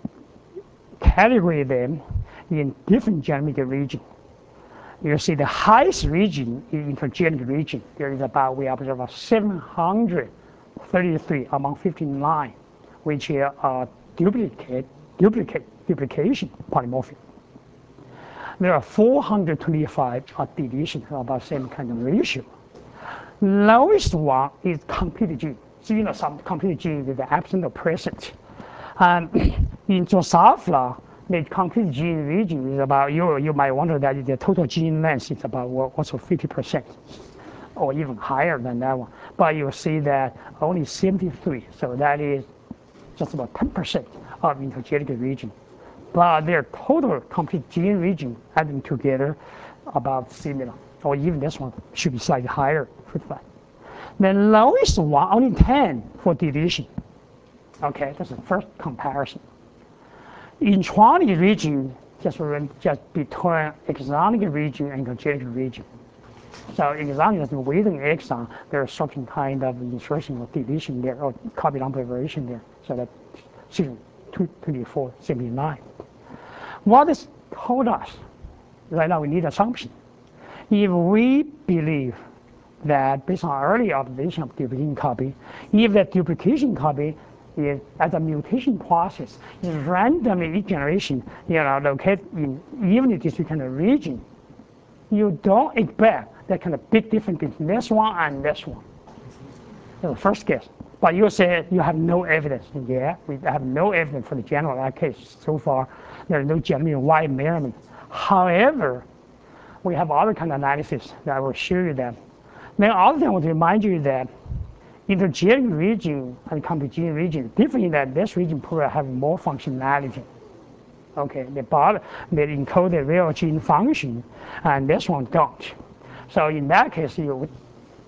categorize them in different genomic regions. You see the highest region in intergenic region, there is about, we observe seven hundred thirty-three among fifty-nine, which are duplicate, duplicate, duplication polymorphism. There are four hundred twenty-five are deletion, about same kind of ratio. Lowest one is complete gene. So you know some complete gene is absent or present. And in Drosophila, the complete gene region is about, you, you might wonder that the total gene length is about also fifty percent or even higher than that one. But you see that only seventy-three, so that is just about ten percent of intergenic region. But their total complete gene region adding together about similar, or even this one should be slightly higher. The lowest one, only ten for deletion. Okay, that's the first comparison. Intronic region, just, just between exonic region and intergenic region. So exonic is within exon, there's certain kind of insertion or deletion there, or copy number variation there. So that two twenty-four, seventy-nine. What this told us, right now we need assumption. If we believe that based on early observation of duplication copy, if that duplication copy is as a mutation process is randomly each generation, you know, located in evenly distributed kind of region, you don't expect that kind of big difference between this one and this one. That's the first guess. But you say you have no evidence. Yeah, we have no evidence for the general case so far. There is no genuine wide measurement. However, we have other kind of analysis that I will show you that. Then other thing I want to remind you that intergenic region and complete gene region, different in that this region probably have more functionality. Okay, the bottom, they encode the real gene function, and this one don't. So in that case, you would.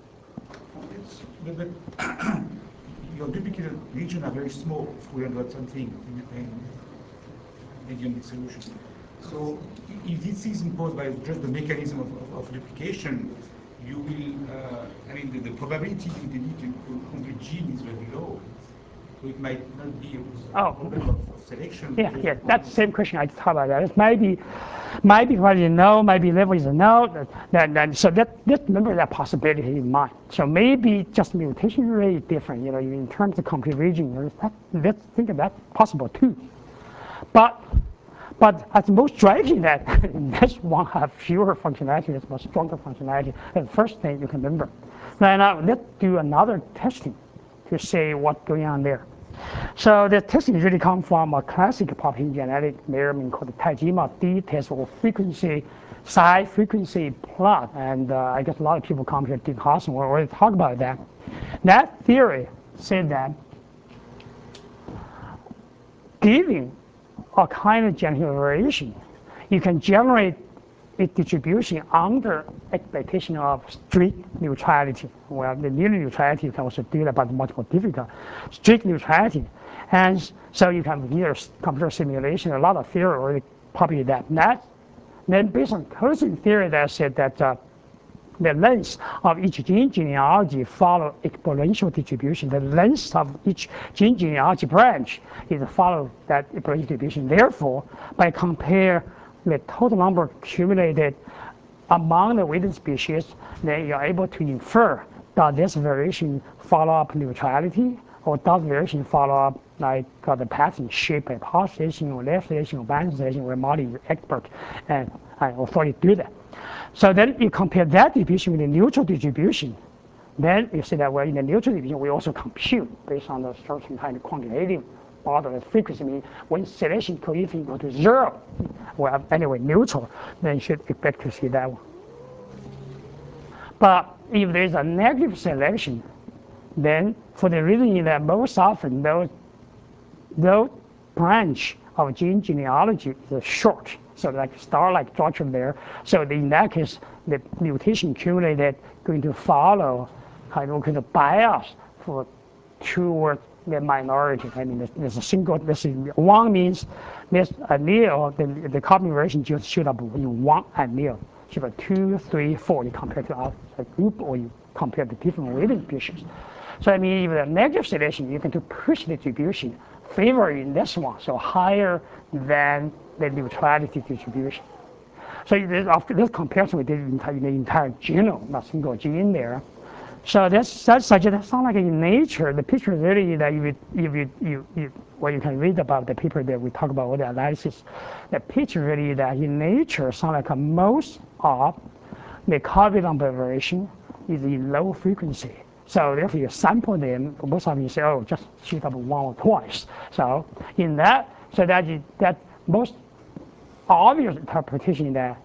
But, but your duplicated region are very small, three hundred something in, in medium solution. So if this is imposed by just the mechanism of, of, of duplication, you will, uh, I mean, the, the probability you delete a complete gene is very low. So it might not be a Oh. problem of, of selection. Yeah, yeah, that's the same question I talked about. That. It's maybe, maybe what you know, maybe level is a no. That, that, so that, that remember that possibility in mind. So maybe just mutation rate is different. You know, in terms of complete region, that, let's think of that possible too. But, but as most striking that this one have fewer functionality, it's more stronger functionality. That's the first thing you can remember. Now, now let's do another testing to see what's going on there. So the testing really comes from a classic population genetic measurement called the Tajima D test, or frequency, size frequency plot. And uh, I guess a lot of people come here, Dick Hawson, will already talk about that. That theory said that giving a kind of genetic variation, you can generate a distribution under expectation of strict neutrality. Well, the near neutrality you can also do that, but much more difficult. Strict neutrality. And so you can use computer simulation, a lot of theory already populate that. And that then based on closing theory that said that uh, the length of each gene genealogy follow exponential distribution. The length of each gene genealogy branch is follow that exponential distribution. Therefore, by compare the total number accumulated among the within species, then you're able to infer, does this variation follow up neutrality, or does variation follow up like uh, the pattern shape hypothesis or legislation or bandization, where Marty is expert and I authority to do that. So then you compare that distribution with the neutral distribution. Then you see that well, in the neutral distribution, we also compute based on the certain kind of quantitative model of frequency. Mean when selection coefficient equal to zero, well, anyway, neutral, then you should expect to see that one. But if there's a negative selection, then for the reason that most often those those branch of gene genealogy is short. So like star-like structure there. So in that case, the mutation accumulated going to follow kind of kind of bias for toward the minority. I mean, there's, there's a single. This is one means this allele, the the copy variation just showed up in one allele. So the two, three, four, you compare to a group, or you compare to different within species. So I mean, if the negative selection, you can do push distribution favoring this one, so higher than the neutrality distribution. So this, after this comparison, we did in the entire genome, not single gene there. So that's that suggests sounds like in nature, the picture is really that if you, if you, you, you well, you can read about the paper that we talk about all the analysis. The picture really that in nature sounds like a most of the copy number variation is in low frequency. So therefore, you sample them. Most of you say, oh, just shoot up one or twice. So in that, so that you, that most obvious interpretation that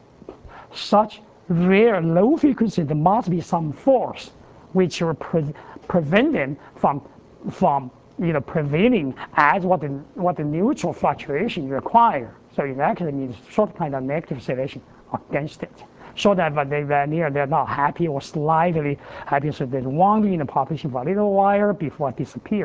such rare low frequency, there must be some force which will pre prevent them from from you know prevailing as what the what the neutral fluctuation require. So in that case, it means short kind of negative selection against it. So that but they were near they're not happy or slightly happy, so there's one in the population for a little while before it disappeared.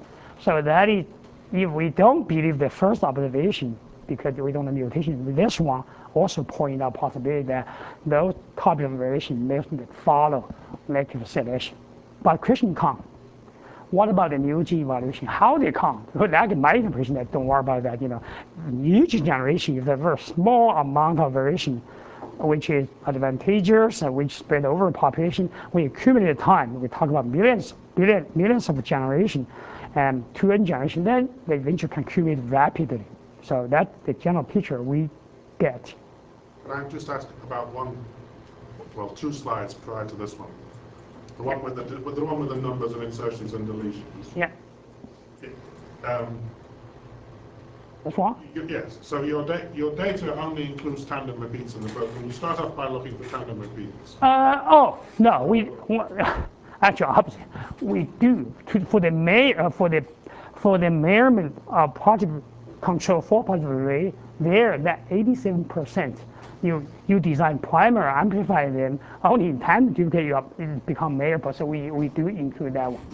So that is, if we don't believe the first observation, because we don't know mutation, this one also point out possibility that those type of variation may follow negative selection. But question comes, what about the new gene evolution? How they come? Well, that my interpretation that don't worry about that. You know, new gene generation is a very small amount of variation, which is advantageous and which spread over the population. We accumulate time. We talk about millions, billion, millions of generation, and two N generation. Then they eventually can accumulate rapidly. So that's the general picture we get. Can I just ask about one, well, two slides prior to this one? The one with the, with the one with the numbers of insertions and deletions. Yeah. Um, That's one. you, yes. So your da your data only includes tandem repeats in the book, and you start off by looking for tandem repeats. Uh, oh no, we actually opposite. We do to, for the may uh, for the for the measurement of particle control for particle array. There, that eighty-seven percent. You you design primer, amplify them only in time to get you up, it become measurable. So we we do include that one.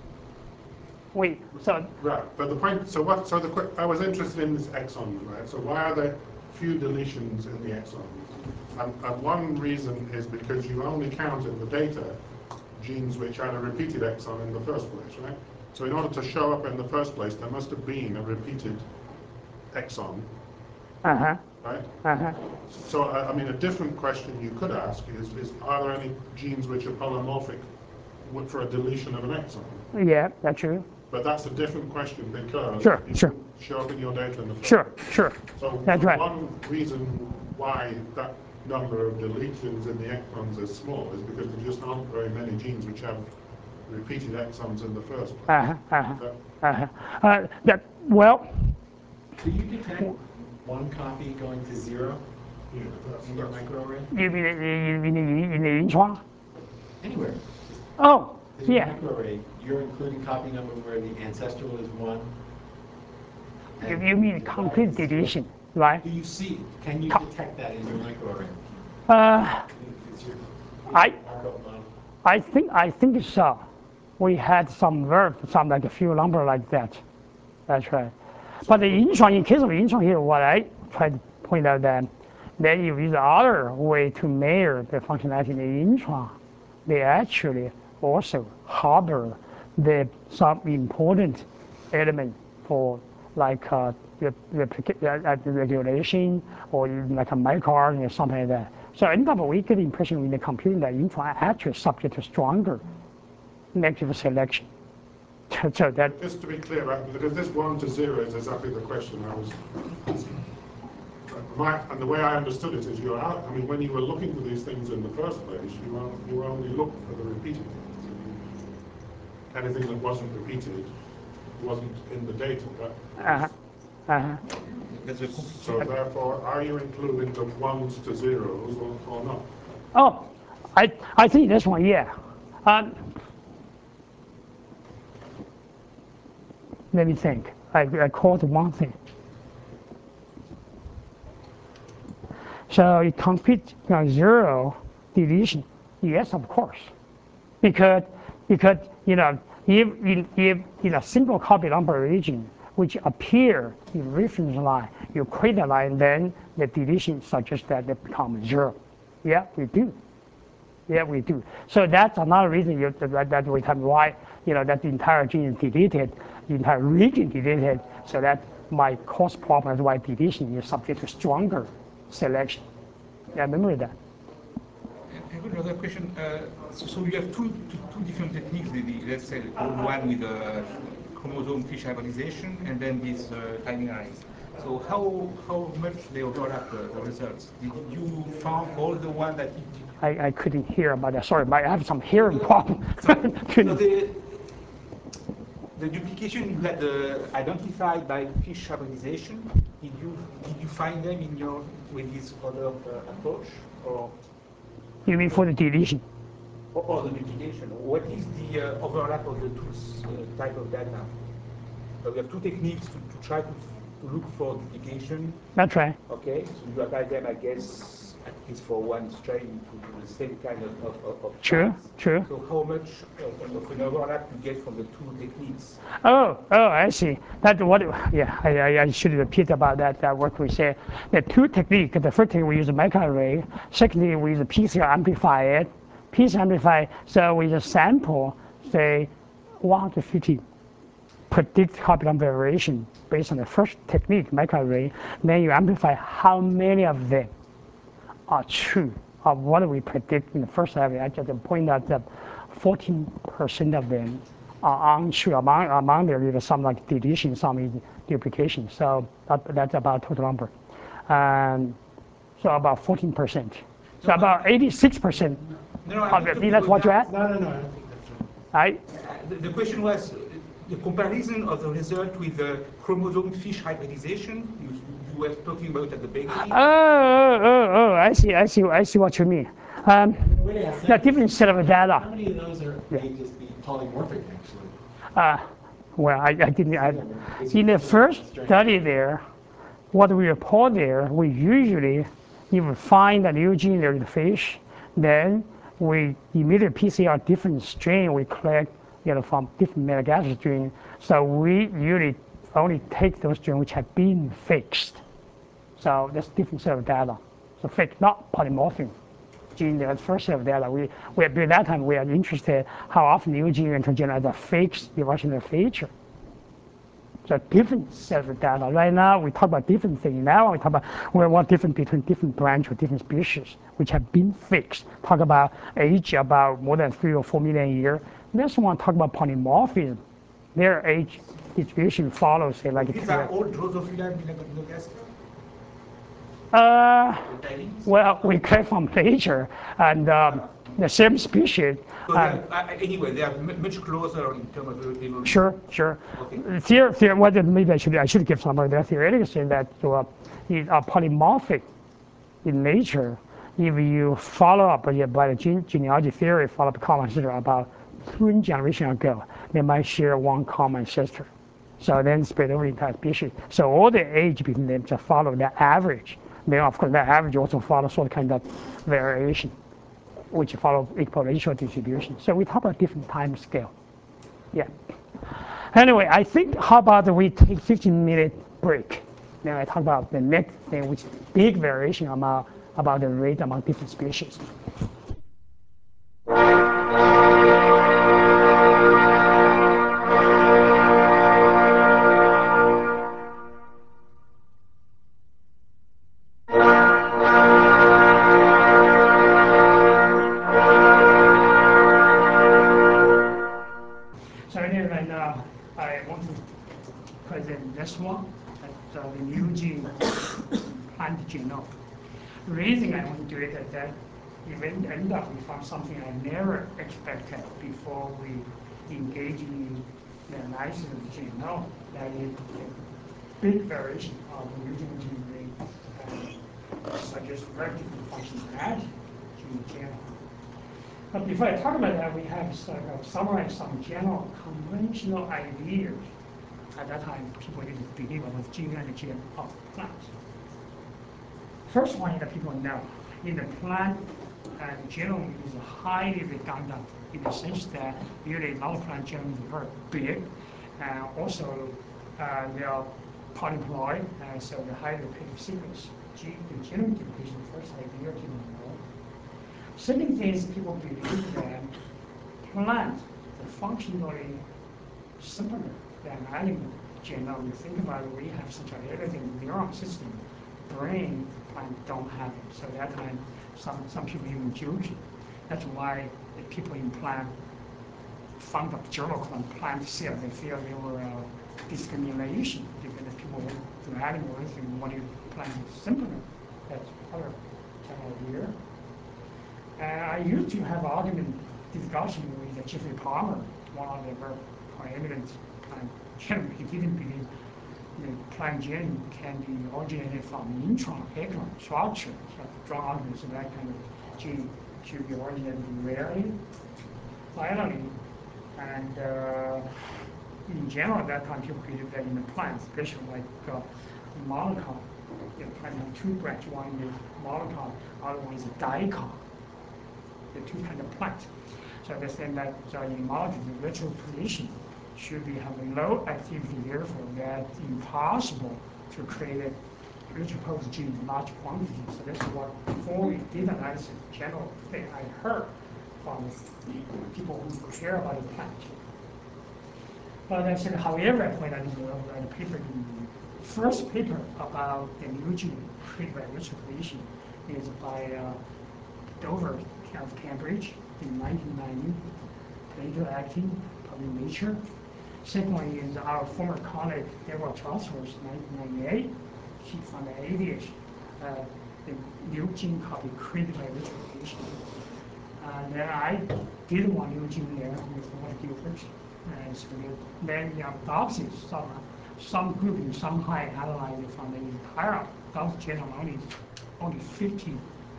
We so right, but the point. So what? So the I was interested in this exons, right? So why are there few deletions in the exons? And, and one reason is because you only count in the data genes which had a repeated exon in the first place, right? So in order to show up in the first place, there must have been a repeated exon. Uh huh. Right? Uh-huh. So, I, I mean, a different question you could ask is, is, are there any genes which are polymorphic for a deletion of an exon? Yeah, that's true. But that's a different question because sure, it sure. show up in your data in the first Sure, place. sure. So, that's so right. one reason why that number of deletions in the exons is small is because there just aren't very many genes which have repeated exons in the first place. Uh-huh, uh-huh, That, uh-huh. Uh, that, well, Do you detect one copy going to zero yeah, that's, in your that's, microarray? you mean in, in, in, in the Yinchuan? Anywhere. Oh, In your yeah. microarray, you're including copy number where the ancestral is one. You, and you mean the complete Y is zero. deletion, right? Do you see, can you Co- detect that in your microarray? Uh, Is your- is I- your markup model- I think I think so. We had some verb, some like a few number like that. That's right. But the Yinchuan, in case of Yinchuan here, what I tried to point out that Then if you use the other way to measure the functionality in the intron, they actually also harbor the some important element for like uh, the, the, uh, the regulation or like a microRNA or something like that. So end up we get the impression in the computing that intron are actually subject to stronger negative selection. So that just to be clear, right, because this one to zero is exactly the question I was asking. My, and the way I understood it is you're out, I mean, when you were looking for these things in the first place, you, were, you only looked for the repeated things. And anything that wasn't repeated wasn't in the data. But uh-huh. Uh-huh. so therefore, are you including the ones to zeros or, or not? Oh, I I think this one, yeah. Um, let me think. I, I caught one thing. So it completes you know, zero deletion. Yes, of course, because because you know if in if in a single copy number region which appear in reference line, you create a line, then the deletion suggests that they become zero. Yeah, we do. Yeah, we do. So that's another reason you, that, that we can why you know that the entire gene is deleted, the entire region deleted, so that might cause problems why deletion is subject to stronger selection. Yeah, remember that. I have another question. Uh, so, so you have two, two, two different techniques, the, the, let's say one with uh, chromosome fish hybridization and then this uh, timing arrays. So how how much they overlap uh, the results? Did you found all the one that you I, I couldn't hear about that. Sorry, but I have some hearing problem. So, so the, the duplication you had uh, identified by fish hybridization, did you did you find them in your with this other uh, approach, or You mean for the deletion? or, or the duplication? What is the uh, overlap of the two uh, type of data? So we have two techniques to, to try to, to look for duplication. That's right. Okay, so you apply them, I guess, at least for one strain to, to the same kind of, of, of, of True, plants. true. So how much of, of an overlap you get from the two techniques? Oh, oh, I see. That's what. Yeah, I, I, I should repeat about that. That what we say. The two techniques. The first thing we use a microarray. Secondly, we use a P C R amplifier. P C R amplifier. So we just sample, say, one hundred fifty predict copy number variation based on the first technique, microarray. Then you amplify how many of them are true of what we predict in the first array. I just point out that fourteen percent of them are untrue. Among, among there is some like deletion, some is duplication. So that, that's about total number. Um, so about fourteen percent. So No, about eighty-six percent No, no, of them. That's what you asked? No, no, no, I don't think that's right. I, The, the question was uh, the comparison of the result with the chromosome fish hybridization you, you were talking about at the beginning. oh, oh, oh, oh, I see, I see, I see what you mean. Um, Wait a second. the different set of How data. many of those are may just be polymorphic, actually? Uh, well, I, I didn't. I, in the first study there, what we report there, we usually, if we find a new gene there in the fish, then we immediately P C R different strain we collect, you know, from different Madagascar strain. So we usually only take those strains which have been fixed. So that's different set of data. So fixed, not polymorphic gene. The first set of data. We, we at that time we are interested how often new gene enter generate a fixed evolutionary feature. So different set of data. Right now we talk about different things. Now we talk about well, what difference between different branch or different species which have been fixed. Talk about age about more than three or four million years. Next one talk about polymorphism. Their age distribution follows say like These are all Drosophila Madagascar? Uh, well, we came from nature, and um, the same species. So Um, they are, uh, anyway, they are m- much closer in terms of evolution. sure, sure. Okay. Theor- theor- well, then maybe I should I should give some of the theoretical saying that uh, is are polymorphic in nature. If you follow up uh, by the gene- genealogy theory, follow up common sister about twin generation ago, they might share one common sister. So then spread over the entire species. So all the age between them just follow the average. Then of course the average also follows some kind of variation, which follow exponential distribution. So we talk about different time scale. Yeah. Anyway, I think how about we take fifteen minute break? Then I talk about the next thing, which is big variation about, about the rate among different species. So anyway, now I want to present this one, that's uh, the new gene plant genome. The reason I want to do it is that if it end up we found something I never expected before we engage in the analysis of the genome, that is a big variation of the new gene rate and suggest very different functionality in the genome. But before I talk about that, we have sort of summarized some general conventional ideas. At that time, people didn't believe it was gene and gene of plants. First one that people know, in the plant, uh, the genome is highly redundant in the sense that usually a lot of plant genomes are very big, and also uh, they are polyploid, uh, so the highly repeated sequence. Gene, the genome duplication, the first idea people know. Second thing is people believe that plants are functionally simpler than animal genome. You think about it, we have such an elegant neuron system, brain, plant don't have it. So that time, some, some people even Jewish. That's why the people in plant found a journal called Plant Cell. They feel they were uh, discrimination because the people went to animals and wanted plant simpler. That's other kind of idea. Uh, I used to have argument discussion with Jeffrey Palmer, one of the very prominent plant genome. He didn't believe the plant gene can be originated from intron, exon structure. So strong arguments that kind of gene should be originated rarely, finally, and uh, in general, at that time people believe that in the plant, especially like uh, monocot, the plant has two branches, one is monocot, other one is a dicot. The two kind of plants. So they say that uh, in molecules, the virtual position should be having low activity, therefore that's impossible to create a retropose gene in large quantities. So this is what, before we did analysis, general thing I heard from the people who care about the plant. But I said, however, when I write a paper, the first paper about the new gene created by retropposition is by uh, Dover of Cambridge in nineteen ninety, Plato acting, published Nature. Second one is our former colleague, Deborah Chosworth, nineteen ninety-eight. She found the alias, uh, the new gene copy created by retropposition. And then I did one new gene there with Walter Gilbert. And so then the autopsy, some, some group in Shanghai analyzed from the entire Gauss genome, only, only fifty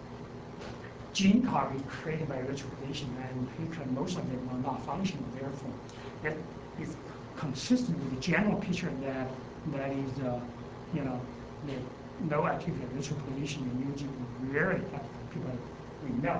gene copy created by retropposition, and because most of them are not functional, therefore that is consistent with the general picture that that is, uh, you know, the no activity of retropposition in new gene rarely people we know.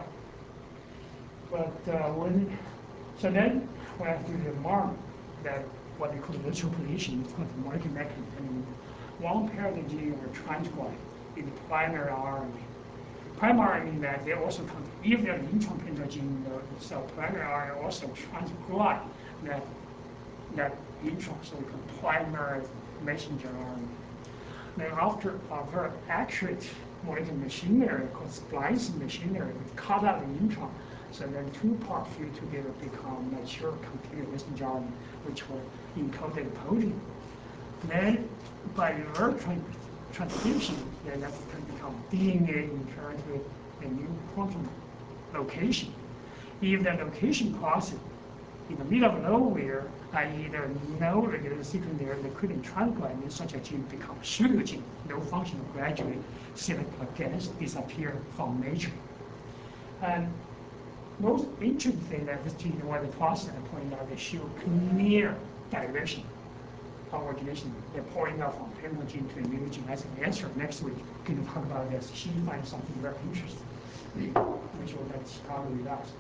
But uh, when so then when I do the mark that what they call retropposition is called the molecular mechanism. I mean, one pair of the gene or transcribe in the primary R N A. Primary means that they also come, if they're an intron pentagene, the cell primary R N A also transcribe that, that intron, so we call primary messenger R N A. Then after a very accurate molecular machinery called splicing machinery, we cut out the intron, so then two parts fused together become mature complete messenger R N A, which will encode the protein. Then by reverse transcription, then that can become D N A inherit with a new quantum location. If that location crosses in the middle of nowhere, that is there no regular sequence there that couldn't translate, then such a gene becomes pseudo gene, no function gradually select against disappear from nature. And most interesting thing that this gene was the process I pointed out, they show clear direction. Origination, they're pouring out from pentagene to a new gene. As an answer next week, we're going to talk about this. She finds something very interesting, which will get Chicago with us.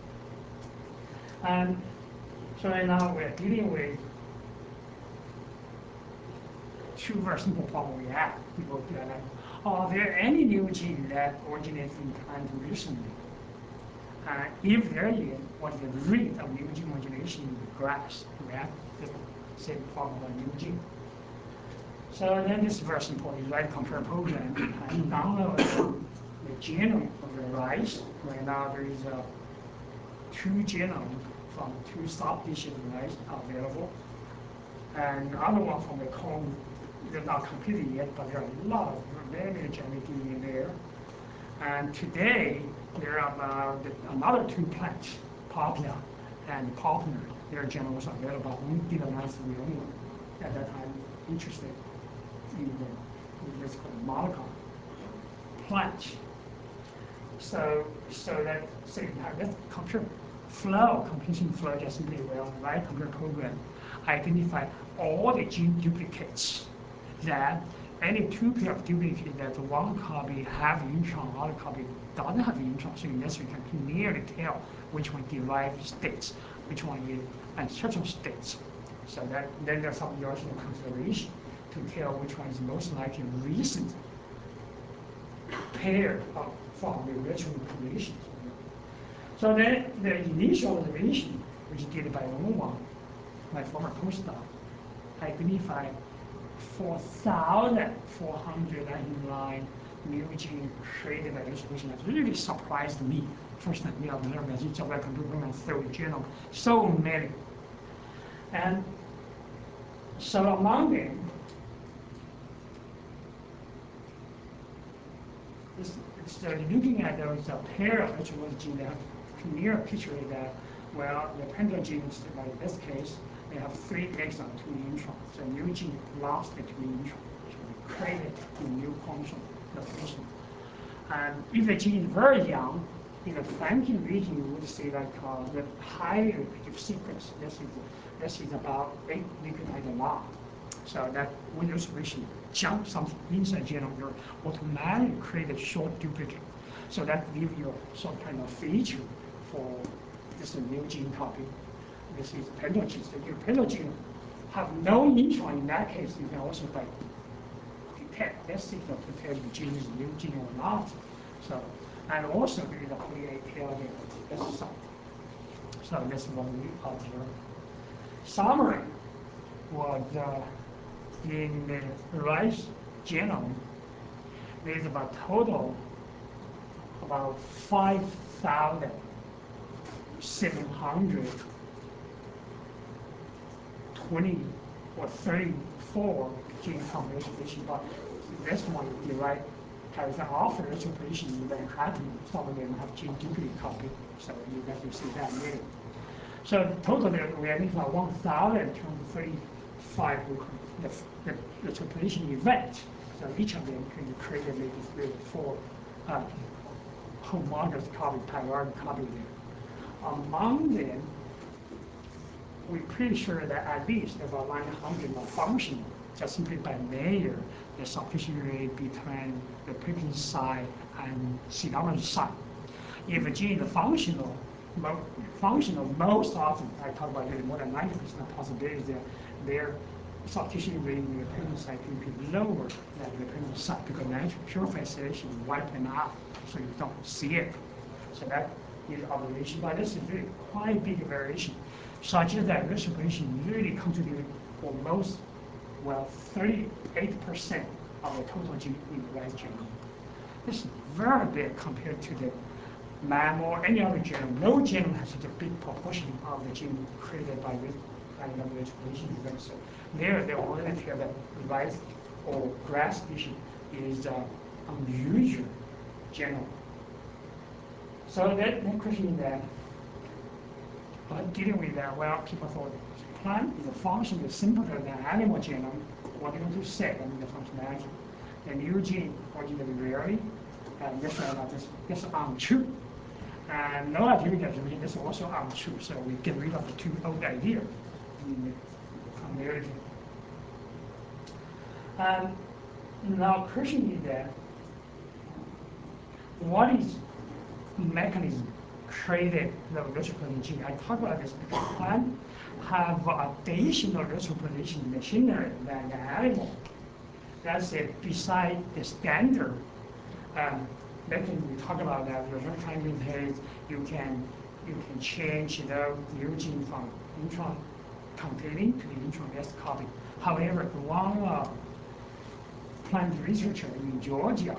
And so right now we're dealing with two very simple problems we have. People feel like, are there any new gene that originates in plant recently? Uh, if there is, what is the rate of new gene origination in the grass? We have the same problem about new gene. So then this is very simple. You write a compare program and download the genome of the rice. Right now there is a two genomes from two stop dishes of rice available. And the other one from the corn, they're not completed yet, but there are a lot of very many genetic D N A there. And today, there are about another two plants, poplar and poplar. Their genome was available. We did analysis the only one at that time interested in the in this called monocotyl plant. So, so that so you have this computer flow, computation flow just simply will write computer program, identify all the gene duplicates that any two pair of duplicates that one copy have intron, other copy doesn't have intron. So in this you can clearly tell which one derived states, which one is ancestral states. So that then there's some original consideration to tell which one is most likely recent pair of from the original population. So then the initial observation, which is did by Wang, my former postdoc, identified four thousand four hundred ninety-nine new gene created by distribution. That really surprised me. First time we observed that each of the computer program through genome, so many. And so among them, this, so looking at those uh, pair of which was gene, they have clear picture that, well, the pendant genes, like in this case, they have three exons, two introns. So new gene lost the two introns, so they created the new function location. And if the gene is very young, in the planting region, you would see like uh, the higher repeated sequence. This is this is about eight nucleotide a lot. So that when your solution jump something inside genome, you automatically create a short duplicate. So that gives you some kind of feature for this new gene copy. This is pendant gene. So your pendant gene have no intron. In that case, you can also like detect this signal to tell the gene is new gene or not. So and also in the poly-A tail this is something. So this is what we observe. Summary was uh, in the rice genome, there's about total about five thousand seven hundred twenty or thirty-four gene combination, but this one derived carries an offer interpretation even happening. Some of them have gene duplicate copy, so you definitely see that later. So the total there we identify one thousand two hundred thirty-five the, the, the interpretation event. So each of them can create maybe three or four uh, homologous copy, priority copy there. Among them, we're pretty sure that at least about nine hundred are functional, just simply by measure the substitution rate between the protein side and C-dominant side. If a gene is functional, mo functional most often, I talk about really more than ninety percent possibility that their substitution rate in the protein side can be lower than the protein side because natural purified selection wipe them out, so you don't see it. So that is observation, but this is really quite big variation, such that this operation really contributed for most, well, thirty-eight percent of the total gene in the rice genome. This is very big compared to the mammal or any other genome. No genome has such a big proportion of the gene created by this kind of explanation event. So there, they wanted to tell that rice or grass species is uh, unusual genome. So that, that question is that, uh, dealing with that, well, people thought plant is a function that's simpler than animal genome. What do you want to say? I mean, the functionality. The new gene originally rarely, and this is uh, this, this is untrue. And no idea that this is also untrue. So we get rid of the two old ideas in the narrative. And now, question is that what is mechanism created the electroplating gene? I talk about this because plant have additional electroplating machinery than the animal. that's it. Beside the standard um, mechanism we talk about that the real-time methods, you can you can change the gene from intron containing to the intron S copy. However, one uh, plant researcher in Georgia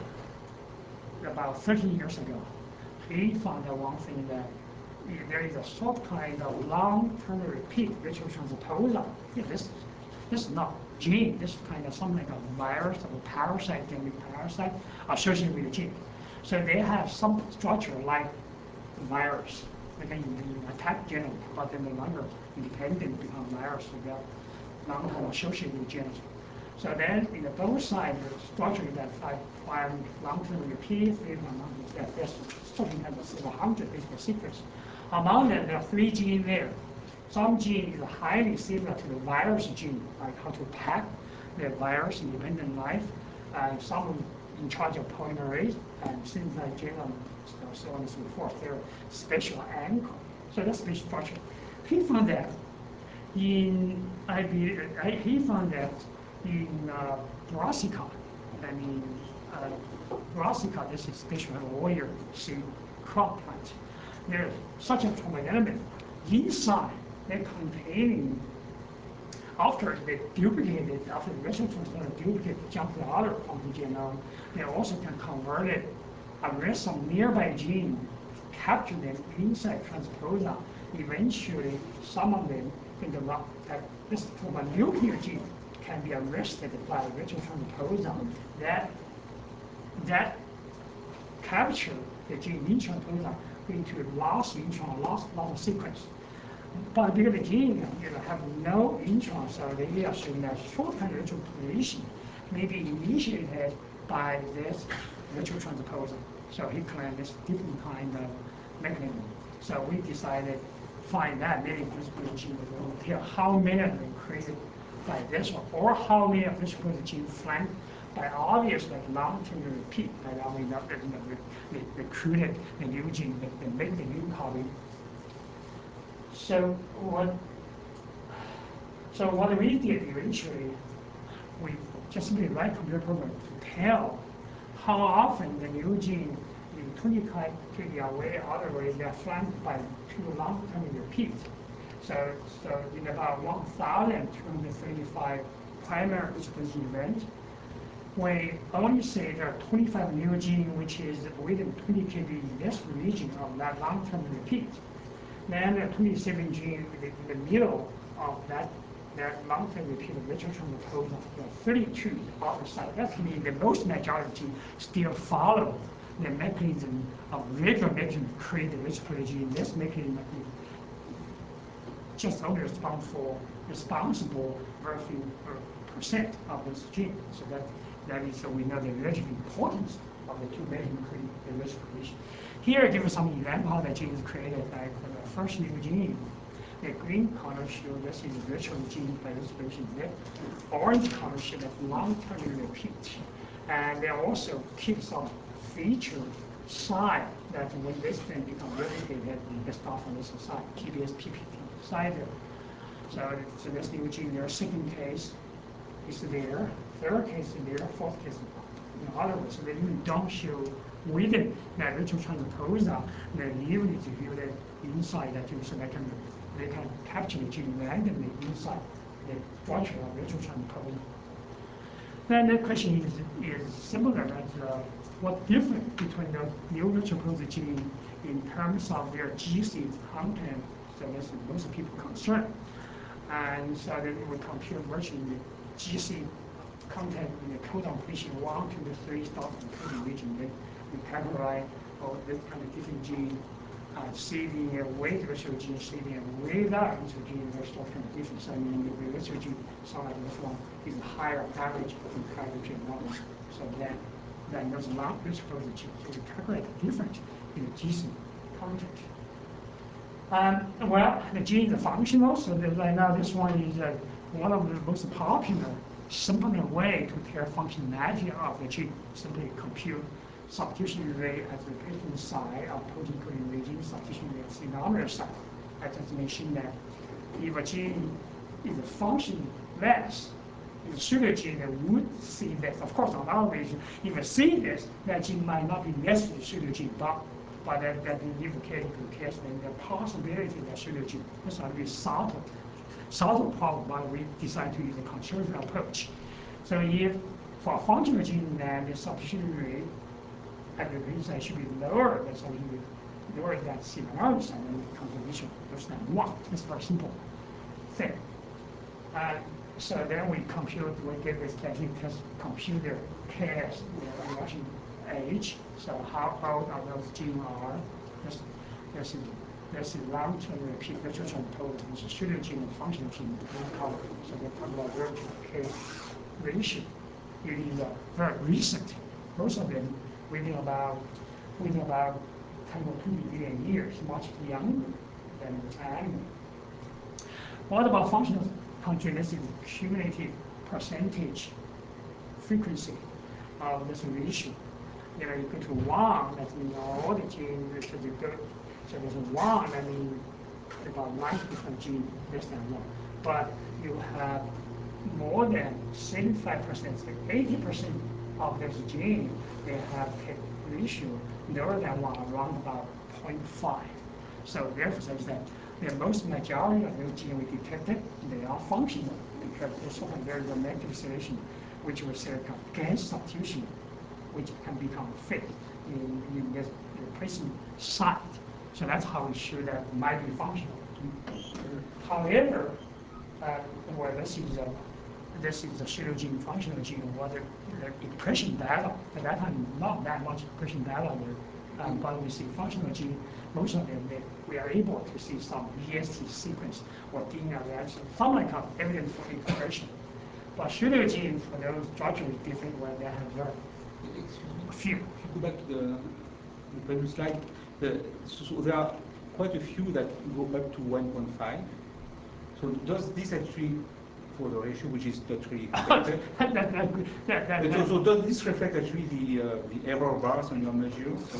about thirty years ago, he found out one thing that there is a sort kind of long-term repeat virtual transposer. Yeah, this, this is not gene. This is kind of something like a virus or a parasite, can be parasite associated with the gene. So they have some structure like the virus. They can attack genome, but then no longer independent become virus. So they're long-term associated with genes. So then in the both sides, the structure that five one long-term repeat, three one long-term, that there's something kind of several hundred basic sequence. Among them, there are three genes there. Some gene is highly similar to the virus gene, like how to pack the virus independent life. And some in charge of polymerase and synthesize genome, so, so on and so forth. They're special anchor. So that's the structure. He found that in, I believe, I, he found that in uh, brassica, I mean, uh, brassica, this is special oil seed crop plant. There's such a common element inside. They're containing, after they duplicate it, after the rest of the duplicate jump to the other part of the genome, they also can convert it, arrest some nearby gene, capture them inside transposer. Eventually, some of them in the rock, that this from a nuclear gene can be arrested by virtual transposer. That that capture the gene in transposer into lost intron, lost lost sequence. But because the gene you know, have no intron, so they assume that short-term virtual population may be initiated by this virtual transposer. So he claimed this different kind of mechanism. So we decided find that many virtual genes will tell how many of them created by this one, or how many of this gene flanked by obvious like long-term repeat, by that we know that you know, they recruited the new gene, they make the new copy. So what? So what we did eventually, we just simply write computer program to tell how often the new gene in twenty to the way, other way, they're flanked by two long-term repeats. So, so in about one thousand two hundred thirty-five primary expression events, we only say there are twenty-five new genes which is within twenty K B in this region of that long-term repeat. Then there are twenty-seven genes in the middle of that, that long-term repeat of virtual transposer. There are thirty-two other side. That means the most majority still follow the mechanism of regular mechanism to create the virtual gene. This mechanism just only responsible responsible very few percent of this gene. So that that is so we know the relative importance of the two mechanisms creating the virtual gene. Here I give you some example how the gene is created. Like the first new gene, the green color shows this is a virtual gene by respiration. The orange color shows that long-term repeat. And they also keep some feature side that when this thing becomes replicated, they start from this side, P B S P P T side there. So, so this new gene there, second case is there, third case is there, fourth case is in other words, so they even don't show within that virtual transposer, they leave to view that inside that gene, so they can they can capture the gene randomly inside the structure of virtual transposer. Then the question is is similar as uh, what difference between the new virtual transposer gene in terms of their G C content. So that's most people concerned. And so then we compare virtually the G C content in the codon position one, two, three, start from codon region. Then we categorize all this kind of different gene, uh, C D A with virtual gene, C D A without virtual gene, there's all kind of difference. I mean, the virtual gene, some like this one, is higher average compared to others. So then, then there's a lot of virtual gene. So we calculate the difference in the G C content. Um, well, the gene is functional, so right now this one is uh, one of the most popular, simpler way to tell functionality of the gene. Simply compute substitution rate as the replacement side of protein coding region, substitution rate is the other side. I just mentioned that if a gene is functionless, the pseudogene that would see this. Of course, on our region, if you see this, that gene might not be necessarily pseudogene, but but that, that in the case, the case, then the possibility that pseudogene is going to be subtle, subtle problem, but we decide to use a conservative approach. So if for a functional gene, then the substitutory at the base site should be lower than substitutory, lower than similarity site, and the conservation less than one. It's a very simple thing. And so then we compute, we get this technique, test computer cares the reaction age. So how old are those genes are? This, this is this is long-term repeat literature told this is pseudogene and functional gene. So they talk about virtual case ratio. It is uh, very recent. Most of them within about within about ten or twenty billion years, much younger than the animal. What about functional congenesis cumulative percentage frequency of this ratio? You know, you go to one, that means all the genes should be good. So there's a one, that means about ninety percent gene less than one. But you have more than seventy-five percent, so eighty percent of those genes, they have a ratio lower than one, around about zero point five. So therefore, says that the most majority of those genes we detected, they are functional because there's something very romantic solution, which we say against substitution, which can become fit in, in this replacement site. So that's how we show that it might be functional. However, uh, well, this is a this is a pseudogene functional gene, or the, the depression dialogue. At that time, not that much depression dialogue there, um, but we see functional gene. Most of them, they, we are able to see some E S T sequence or D N A reaction, some like evidence for integration. But pseudogene for those structurally different, where they have very few. If you go back to the, the previous slide, the, so, so there are quite a few that go up to one point five. So does this actually, for the ratio, which is not really expected, that, that, that, that, that, but also does this reflect actually the uh, the error bars on your measure? So,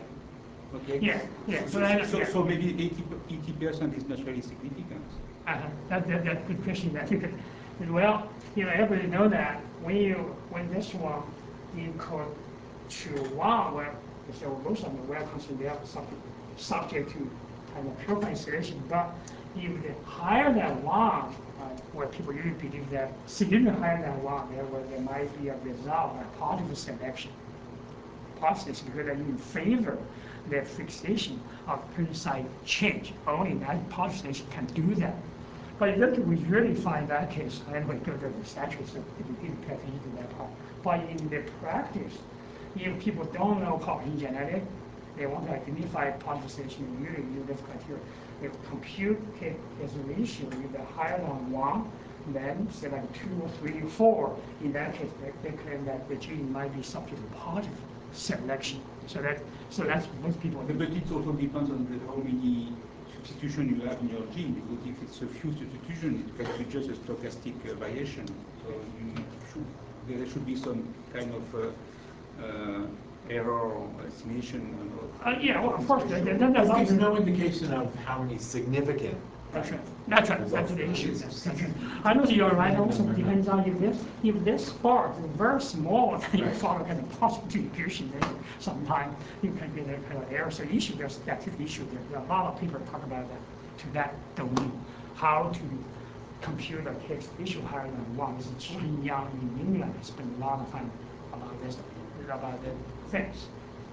okay. Yeah, yeah. So, So, so, yeah. so maybe eighty percent is not really significant. Uh-huh. That, that, that's a good question. I think, well, you know, everybody know that when you when this one equal to one, well, so most of them were considered they are subject subject to kind of pure isolation. But if the higher than one, uh, where people usually believe that significantly higher than one, there where there might be a result of positive selection. Positive because that you favor the fixation of parent site change. Only that positive selection can do that. But it doesn't we really find that case, and we go to the statute, so it didn't pay attention to that part. But in the practice, if people don't know population genetic, they want to identify positive selection, and usually use this criteria. They compute his ratio with the higher than one, then say like two or three or four. In that case, they, they claim that the gene might be subject to positive selection. So that so that's most people. But, but it also depends on the, how many substitution you have in your gene, because if it's a few substitution, it can be just a stochastic uh, variation. So you should, there should be some kind of uh, uh, error or estimation. Uh, yeah, well, of course, that, that, that, There's that's no indication of how many significant. That's right. That's right. That's the issue. That's right. I know you're right. Also depends on if this if this spot is very small, then you follow kind of possible distribution. Then sometimes you can get a kind of error. So issue there's statistic issue there. There are a lot of people talk about that to that domain. How to compute a case issue higher than one. This is Chen Yang in England. Spent a lot of time about this about the things.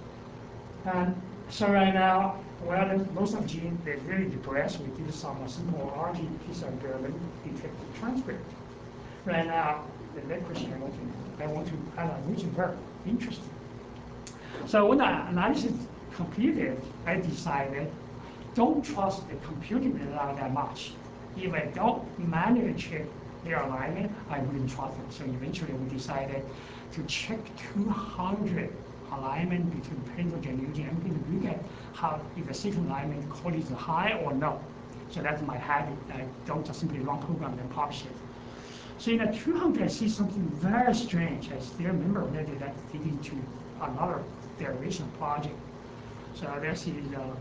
And so right now, well, there's most of genes, they're really depressed. We did some simple R G T cell driven detect the transcript. Right now, the next question I want to, I want to highlight, which is very interesting. So when the analysis completed, I decided, don't trust the computing result that much. If I don't manually check their alignment, I wouldn't trust it. So eventually we decided to check two hundred alignment between parental genealogy and to look at how if the sequence alignment quality is high or no. So that's my habit. I don't just simply run program and publish it. So in the two hundred, I see something very strange. I still remember maybe that's leading to another derivation project. So this is uh,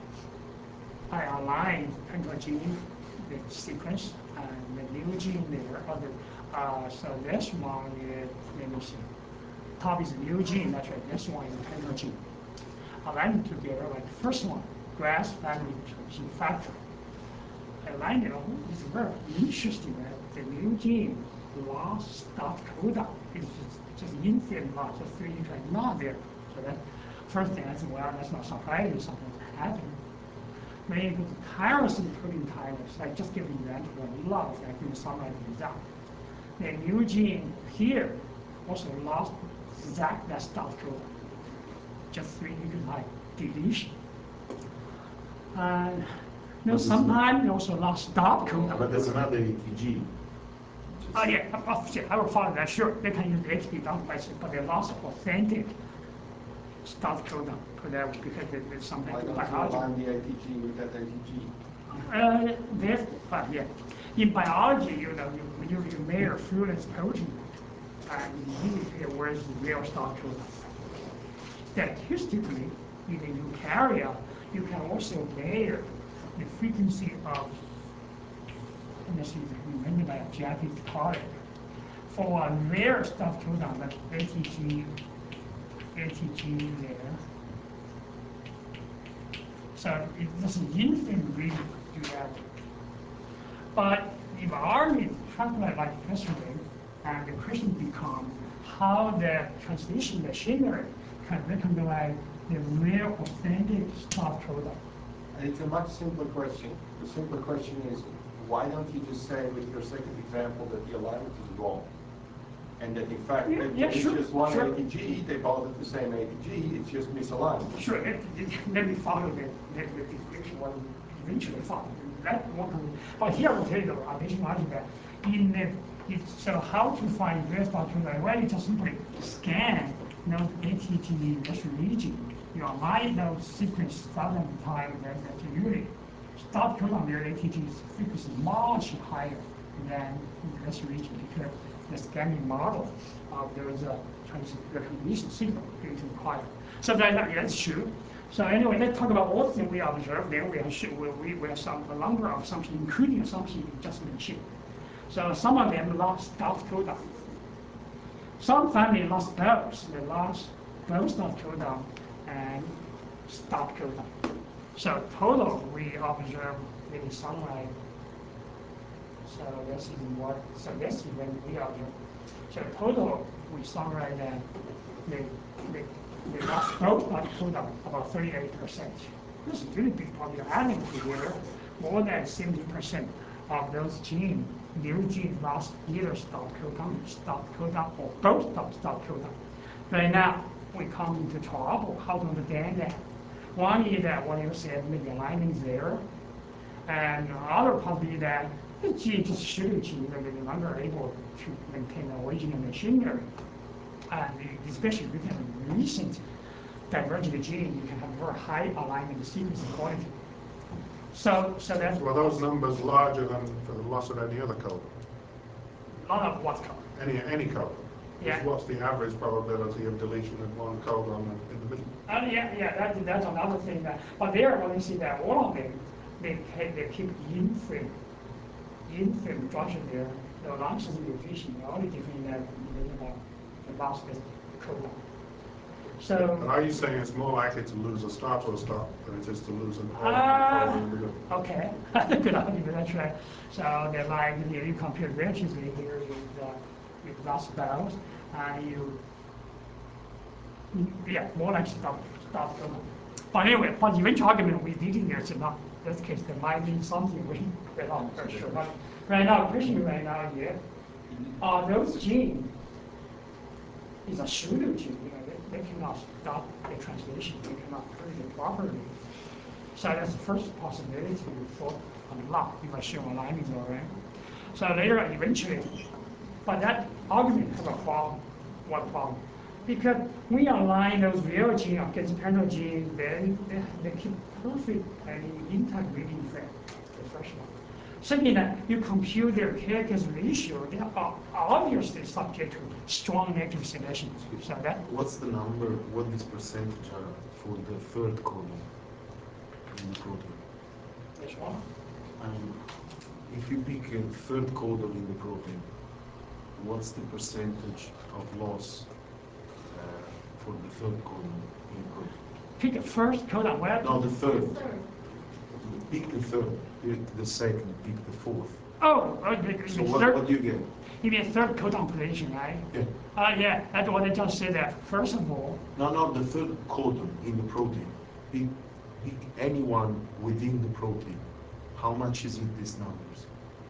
I align parental gene, the sequence, and the new gene there, or the Uh, so this one is, let me see. Top is new gene, that's right. This one is parental gene. Align together like the first one, grass family gene factor. Align it is very interesting that the new gene lost stop codon. It's just, just infant loss, just three nucleotides not there. So that first thing I said, well, that's not surprising, something happened. When you go to tyrosine protein kinase, I just give you an example of love, I can summarize the result. The new gene here also lost exact that stop codon. Just three nucleotide deletion. And you know, sometimes you also lost stop codon. But there's another A T G. Oh yeah, of course, I will follow that. Sure, they can use H P down by but they lost authentic stop codon for that because there- there's something Why don't you biology. align the A T G with that A T G? Uh, this, but yeah, in biology, you know, you you, you measure fluorescence protein, and you need to figure where's the real stop codon. Statistically, in the eukarya, you can also measure the frequency of, and this is invented by a Japanese colleague, for a rare stop codon like A T G, A T G there. So it doesn't infant really do that. But if army calculate like yesterday, and the question becomes how the translation machinery can recognize the real authentic stop codon. It's a much simpler question. The simpler question is, why don't you just say with your second example that the alignment is wrong? And that in fact, Yeah, it- yeah, it's sure, just one sure. A T G, they both have the same A T G, it's just misaligned. Sure, let, let me follow the, the, the description what we eventually follow. That one, but here I will tell you the additional argument that in the, it, so how to find real stop codon? Well, you just simply scan those A T G in this region. You align those sequence thousand times that, that you really stop codon there A T G frequency much higher than in this region because the scanning model of those uh, trans recognition signal is required. So that, that- that's true. So anyway, let's talk about all the things we observed. Then we have sh- we, we, we have some a number of assumptions, including assumptions you just mentioned. So some of them lost stop codon. Some family lost both. They lost both stop codon and stop codon. So total we observe maybe somewhere. So this is what. So this is when we observe. So total we summarize that they they they lost both stop codon about thirty-eight percent. This is really big problem. Adding together more than seventy percent of those genes, new genes lost either stop codon, stop codon, or both stop stop codon. Right now, we come into trouble. How to understand that? One is that what you said, maybe alignment is there, and the other possibly that the gene just should a gene that they're no longer able to maintain the original machinery. And especially if you have a recent divergent gene, you can have very high alignment sequence quality. So, so that's Were those numbers larger than for the loss of any other codon? none of what's called. Any, any codon? Yeah. What's the average probability of deletion of one codon in the middle? Uh, yeah, yeah, that, that's another thing that, but there, when you see that all of them, they, ke- they keep infant, infant structure there, the lungs mutation, the only difference that, you know, the last is codon. But So, are you saying it's more likely to lose a start or a stop than it is to lose an all Ah, codon in the middle? okay, that's a good argument, that's right. So they're like, you, you compare relatively here with, uh, with last bells, and you, yeah, more like stop, stop codon. But anyway, but the eventual argument we did in there is not, in this case, there might be something we, we're not very sure. But right now, the question right now here, are those genes is a pseudo gene, you know, they, they cannot stop the translation, they cannot prove it properly. So that's the first possibility for unlock if I show alignment is all right. So later, eventually, but that argument has a problem. What problem? Because we align those real genes against parental genes, then they, they keep perfect and intact reading frame, the first one. Second, that you compute their characters ratio, they are obviously subject to strong negative selection. So that, What's the number, what is percentage are for the third codon in the protein? this one. I mean, if you pick a third codon in the protein, what's the percentage of loss uh, for the third codon input? Pick the first codon. Well, No, the third. Third. Pick the third. Pick the second. Pick the fourth. oh, oh, you mean So what, third, what do you get? you mean third codon position, right? Yeah. Uh, yeah, that's what I just said that. First of all, No, no, the third codon in the protein. Pick, pick anyone within the protein. How much is it, these numbers?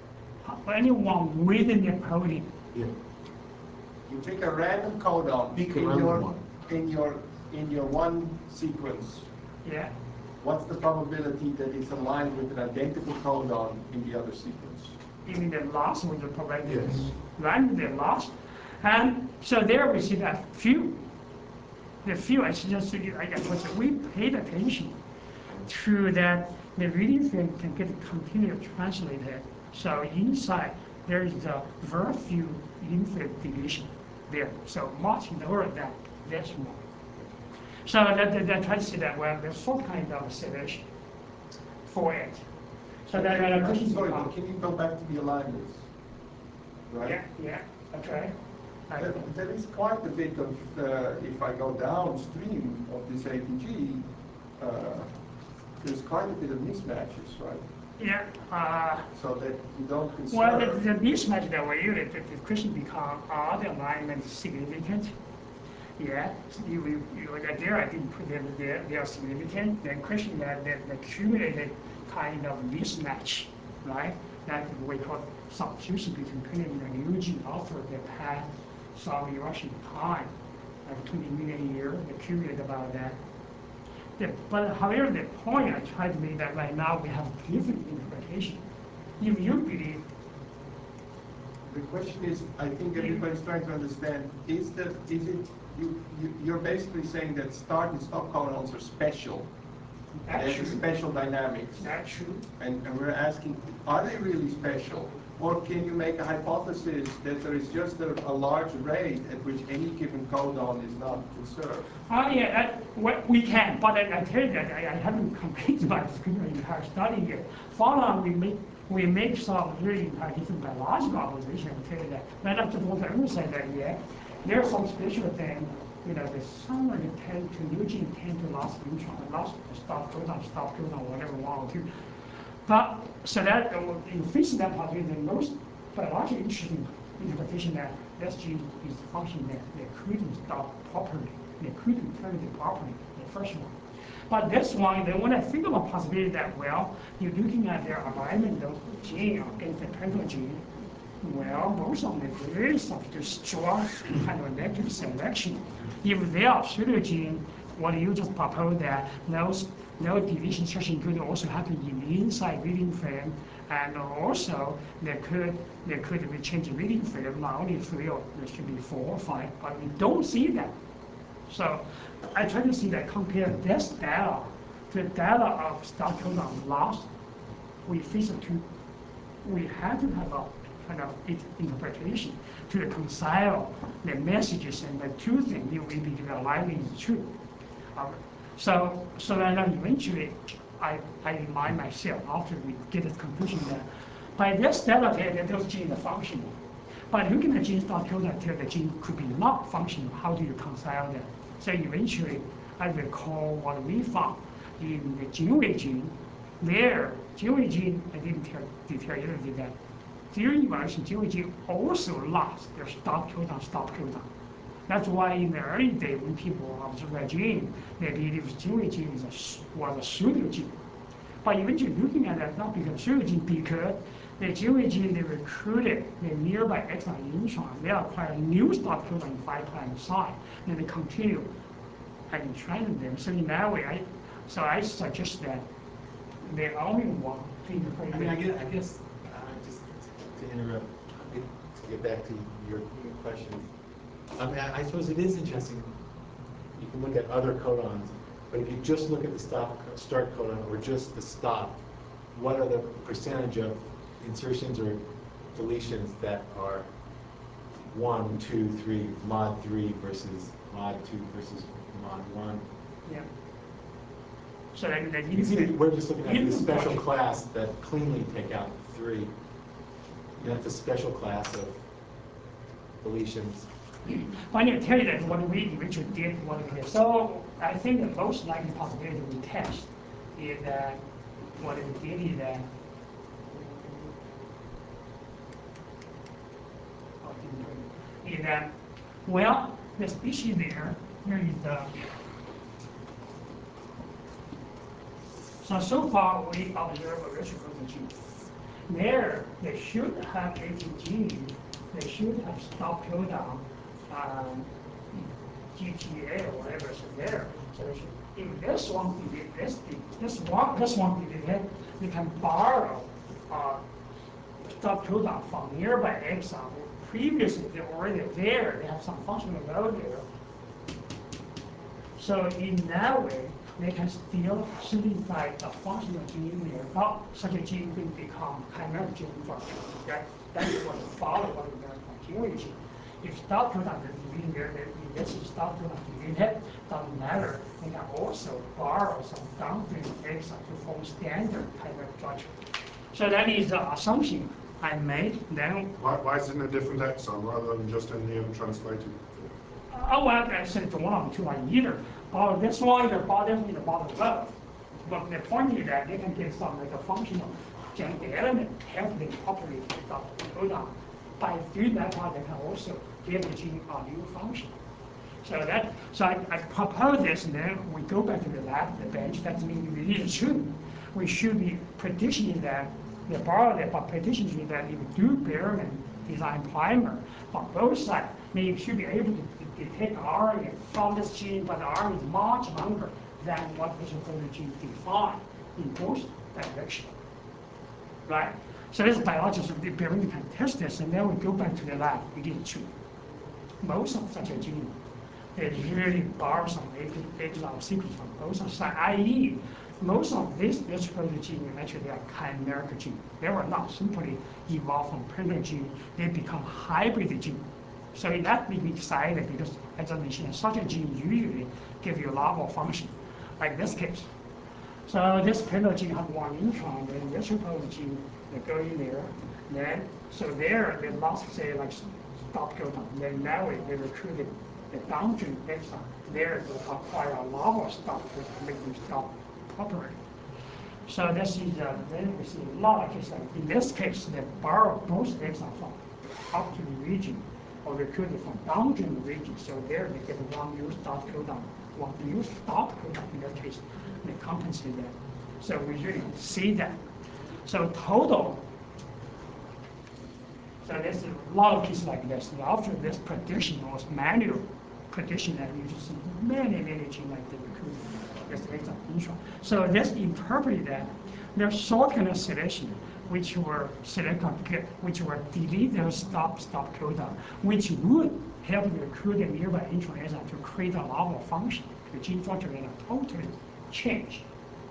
anyone within the protein, Yeah. You pick a random codon Pick a in random your, one. in your, in your one sequence. yeah. What's the probability that it's aligned with an identical codon in the other sequence? You mean the last with the probability, Yes. right? The last, and so there we see that few. The few, I just I guess we paid attention to that the reading frame can get continually translated. So inside there is a very few infant deletion there. So much lower than this one. So that that, that tries to see that well there's some kind of selection for it. So that uh, question Sorry, becomes- but can you go back to the alignments? Right? yeah, yeah, okay. I- There, there is quite a bit of, uh, if I go downstream of this A T G, uh, there's quite a bit of mismatches, right? Yeah, uh, So that you don't well, the, conserve. the mismatch that we use, the, the question becomes, are the alignments significant? Yeah, so you, you, you, that there I didn't put them, they, they are significant. Then question that, that the accumulated kind of mismatch, right? That we call substitution between protein and new gene after the past some erosion time, like twenty million years, accumulated about that. The, but however, the point I tried to make that right now we have different interpretation. If you believe, The question is, I think everybody's trying to understand, is that, is it, you, you, you're basically saying that start and stop codons are special. that's There's a true, special dynamics. that's true. And, and we're asking, are they really special? Or can you make a hypothesis that there is just a, a large rate at which any given codon is not conserved? Oh yeah, that, what we can, but I, I tell you that I, I haven't completed my entire study yet. Follow we make we make some really entire different biological observations. I tell you that. But I just want to emphasize that yeah, there are some special things. You know, the some of the tend to new gene tend to lost intron, lost stop codon, stop codon, whatever one or two. But so that uh, in facing that part, the most biologically interesting interpretation that this gene is functioning that they couldn't stop properly, they couldn't terminate properly, the first one. But this one, then when I think of a possibility that well, you're looking at their alignment of gene against the parental gene, well, most of them very subject to strong kind of negative selection. If they are pseudo gene, what you just propose that those no deletion insertion could also happen in the inside reading frame, and also they could they could be change the reading frame, not only three or there should be four or five, but we don't see that. So I try to see that compare this data to the data of start codon loss. We face it to we have to have a kind of it interpretation to reconcile the messages and the two things you we believe alignment is true. Um, So, so then eventually, I, I remind myself after we get this conclusion that by this data that those genes are functional. But looking at genes start codon until the gene could be not functional, how do you reconcile that? So eventually, I recall what we found in the GeneWave gene. There, GeneWave gene, I didn't tell, detail you that. During evolution, GeneWave gene also lost their stop codon, stop codon. That's why in the early day when people observe that gene, they believe GeneWave gene is a, was a pseudo gene. But eventually looking at that, not because pseudo gene, because the GeneWave gene they recruited the nearby exon intron, they acquire new stop codon in five prime side, and they continue and training them. So in that way, I so I suggest that the only one thing to I mean, I guess, I guess, uh, just to interrupt, to get back to your, your question. I mean, I I suppose it is interesting. You can look at other codons, but if you just look at the stop, start codon or just the stop, what are the percentage of insertions or deletions that are one, two, three, mod three versus mod two versus mod one? Yeah. So that, that You see, we're just looking at in the the special question- class that cleanly take out three. That's a special class of deletions. But I need to tell you that what we eventually did, what we did. So I think the most likely possibility we test is that what we did is that is that well, the species there, here is the so so far we observe a reciprocal gene. There they should have A T G, they should have stop codon, um, G T A or whatever is there. So they should, if this one be this this one this one be it, we can borrow uh, stop codon from nearby exon. Previously they're already there, they have some functional load there. So in that way, they can still synthesize the functional gene there. Not such a gene will become chimeric gene function. That, that's what follow what we learned from continuation. If stop codon is deleted there, then if this is stop codon deleted, doesn't matter. They can also borrow some downstream exon to form standard chimeric structure. So that is the assumption I made. Then Why, why is it in a different exon rather than just in the untranslated? Oh, well, I said one of the two are either. Oh, this one is the bottom in the bottom left. But the point is that they can get some like a functional genetic element help them properly pick up the codon. By doing that part, they can also give the gene a new function. So that, so I, I propose this, and then we go back to the lab, the bench. That means it is true. We should be prediction that the borrow that, but prediction that if we do Bierman design primer on both sides, then you should be able to detect R N A from this gene, but the R N A is much longer than what this gene defined in both directions. Right? So this biologist of the Bierman can test this, and then we go back to the lab. We get true. Most of such a gene, they really borrow some exon sequence from both sides, that is, most of these retroprotein genes actually are chimeric genes. They were not simply evolved from printer gene, they become hybrid gene. So that may be exciting because, as I mentioned, such a gene usually give you a lot more function, like this case. So this printer gene has one intron, then retroprotein gene, they go in there, then, so there they lost, say, like stop codon, then now they recruited the downstream exon. There they acquire a lot more stop to make them stop properly. So this is, uh, then we see a lot of cases. Like in this case, they borrow both exons from upstream region or recruited from downstream region. So there they get one new stop codon, one new stop codon in that case. They compensate that. So we really see that. So total, so there's a lot of cases like this. After this prediction was manual prediction, that you just see many, many genes like the recruited. This exon intron. So this interpreted that there's short kind of selection, which were selected, which were delete those stop stop codon, which would help you recruit a nearby intron exon to create a novel function. The gene structure will totally change.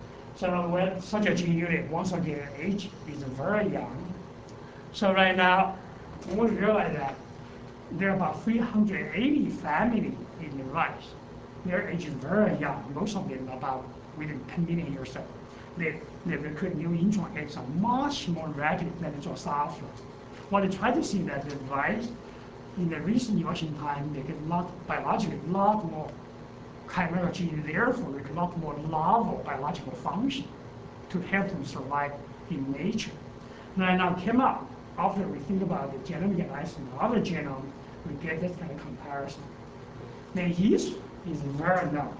So when such a gene unit, once again, age is very young. So right now, we realize that there are about three hundred eighty families in the rice. Their age is very young. Most of them about within ten million years old. They, they recruit new intron exon much more rapid than the Drosophila. What they try to see that the rice, in the recent evolution time, they get lot biologically a lot more chimeric gene, therefore they get a lot more novel biological function to help them survive in nature. Now, now came up after we think about the genomic analysis of other genome, we get this kind of comparison. The yeast is very known,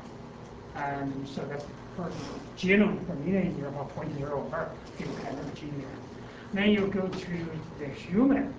and so that's for genome per million is about zero point zero one in chimeric gene there. Then you go to the human,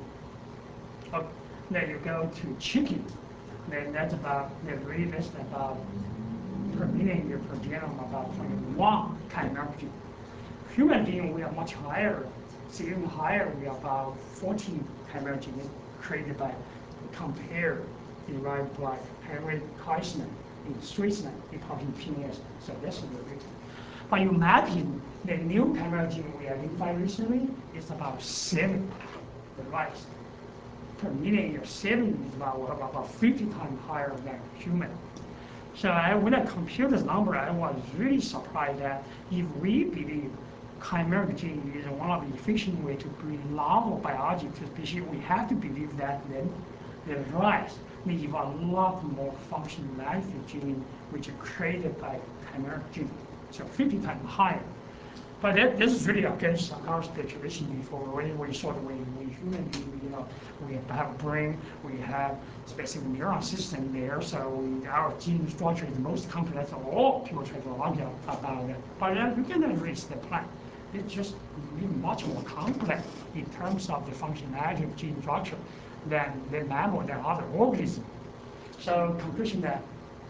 uh, then you go to chicken, then that's about the rate is about per million year per genome about twenty-one chimeric gene. Human being we are much higher, so even higher we are about fourteen chimeric genes created by compare derived by Henry Kaisner in Switzerland, in talking P N S. So this is the reason. But you mapping the new chimeric gene we identified recently is about seven, the rise. Per million year, seven is about, about fifty times higher than human. So I, when I compute this number, I was really surprised that if we believe chimeric gene is one of the efficient way to bring novel biology to species, we have to believe that then The rice may give a lot more functionality gene, which are created by chimeric gene, so fifty times higher. But that, this is really against our speculation before. When we sort of, we, we human beings, you know, we have brain, we have specific neuron system there, so we, our gene structure is the most complex of all people try to argue about it. But then you cannot reach the plant. It's just really much more complex in terms of the functionality of gene structure than the mammal, than other organisms. So conclusion that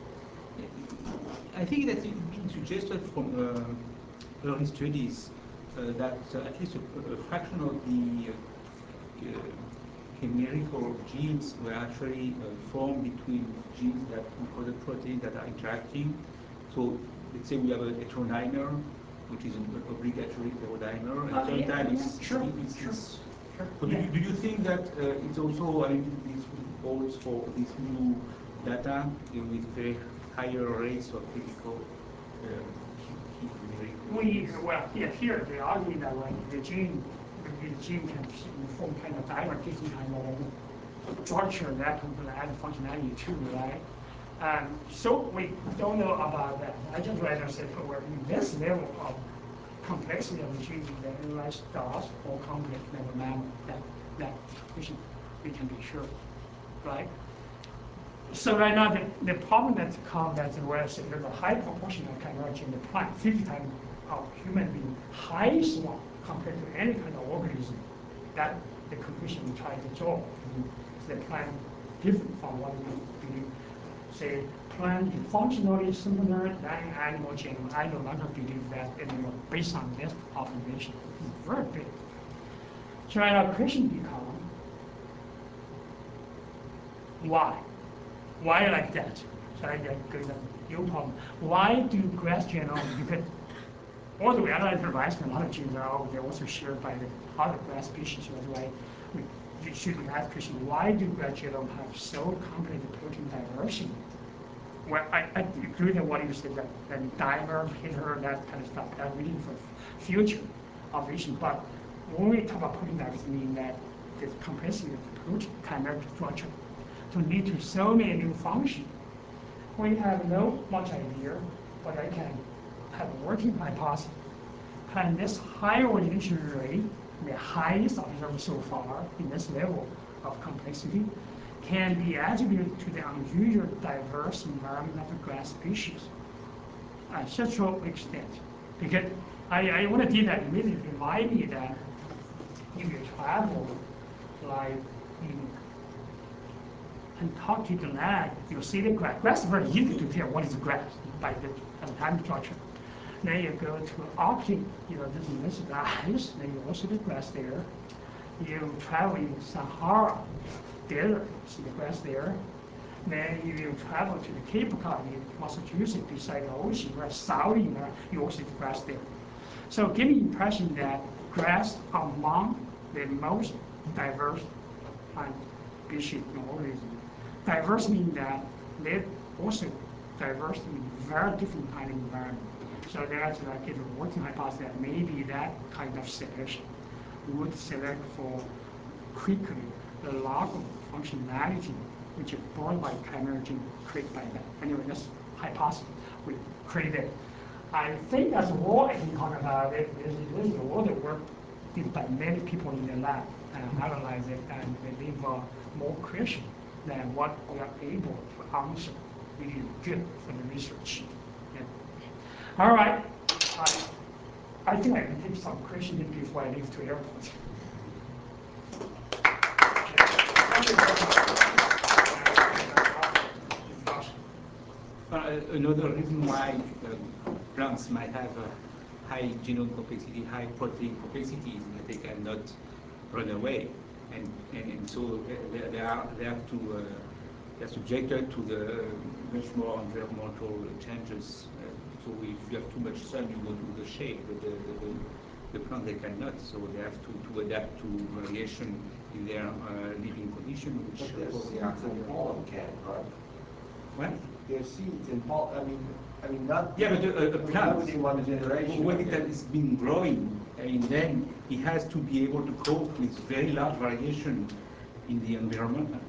I think that it's been suggested from uh, early studies uh, that uh, at least a, a fraction of the uh, uh, chimerical genes were actually uh, formed between genes that encode proteins that are interacting. So let's say we have a heterodimer, which is an obligatory heterodimer, and Uh, yeah, sometimes yeah, it's, sure, it's, sure, it's sure. so do, Yeah. you, do you think that uh, it's also, I mean, this holds for this new data uh, with very higher rates of physical uh, We, well, yeah, here they argue that when the gene, the gene can form kind of dimer, different kind of structure that can add functionality too, right? Um, so we don't know about that. I just rather say for where in this level of complexity of the gene, the rice does more complex than the mammal. That that we should we can be sure, right? So right now the, the problem that's come that's where I say there's a high proportion of chimeric in the plant, fifty times of human being, highest one compared to any kind of organism. That the conclusion we try to draw. The plant different from what we believe. Say plant is functionally similar than animal genome. I no longer believe that anymore based on this observation. It's very big. So now the question becomes why? Why like that? So I get good new problem. Why do grass genome? Because all the analyzed rice and other genes are they're also shared by the other grass species. That's why we you should ask question, why do grass genome have so complex protein diversity? Well, I, I agree with what you said that, that dimer, hitter, that kind of stuff, that's really for future observation. But when we talk about protein diversity, mean that the complexity of the protein chimeric structure to lead to so many new functions. We have no much idea, but I can have a working hypothesis. And this high ordination rate, the highest observed so far in this level of complexity, can be attributed to the unusual diverse environment of the grass species at such an extent. Because I, I want to do that immediately remind me that if you travel like in and talk to the land, you'll see the grass. Grass is very easy to tell what is grass by the time structure. Then you go to Arctic, you know, this is this is ice, then you also see the grass there. You travel in Sahara Desert, see the grass there. Then you travel to the Cape Cod in Massachusetts beside the ocean, where Saudi, you also see the grass there. So give me the impression that grass are among the most diverse plant species in organism. Diverse means that they're also diverse in very different kind of environment. So that's like a working hypothesis that maybe that kind of selection would select for quickly the log of functionality which is brought by chimeric gene created by that. Anyway, that's hypothesis we created. I think that's all I can talk about it. This is, this is all the work did by many people in the lab and analyze it and they leave uh, more questions than what we are able to answer. Really good for the research. Yeah. All right. I, I think I can take some questions before I leave to airport. Uh, another reason why uh, plants might have a high genome complexity, high protein complexity is that they cannot run away, and and, and so they, they are they have to uh, they are subjected to the much more environmental changes. Uh, so if you have too much sun, you go to the shade, but the the, the, the plant they cannot. So they have to, to adapt to variation in their uh, living condition, which But there's probably are seeds in pollen can, right? What? There's seeds in pollen, I mean, I mean, not. Yeah, but a, a plant, within one generation. when it has been growing, and then it has to be able to cope with very large variation in the environment. It's,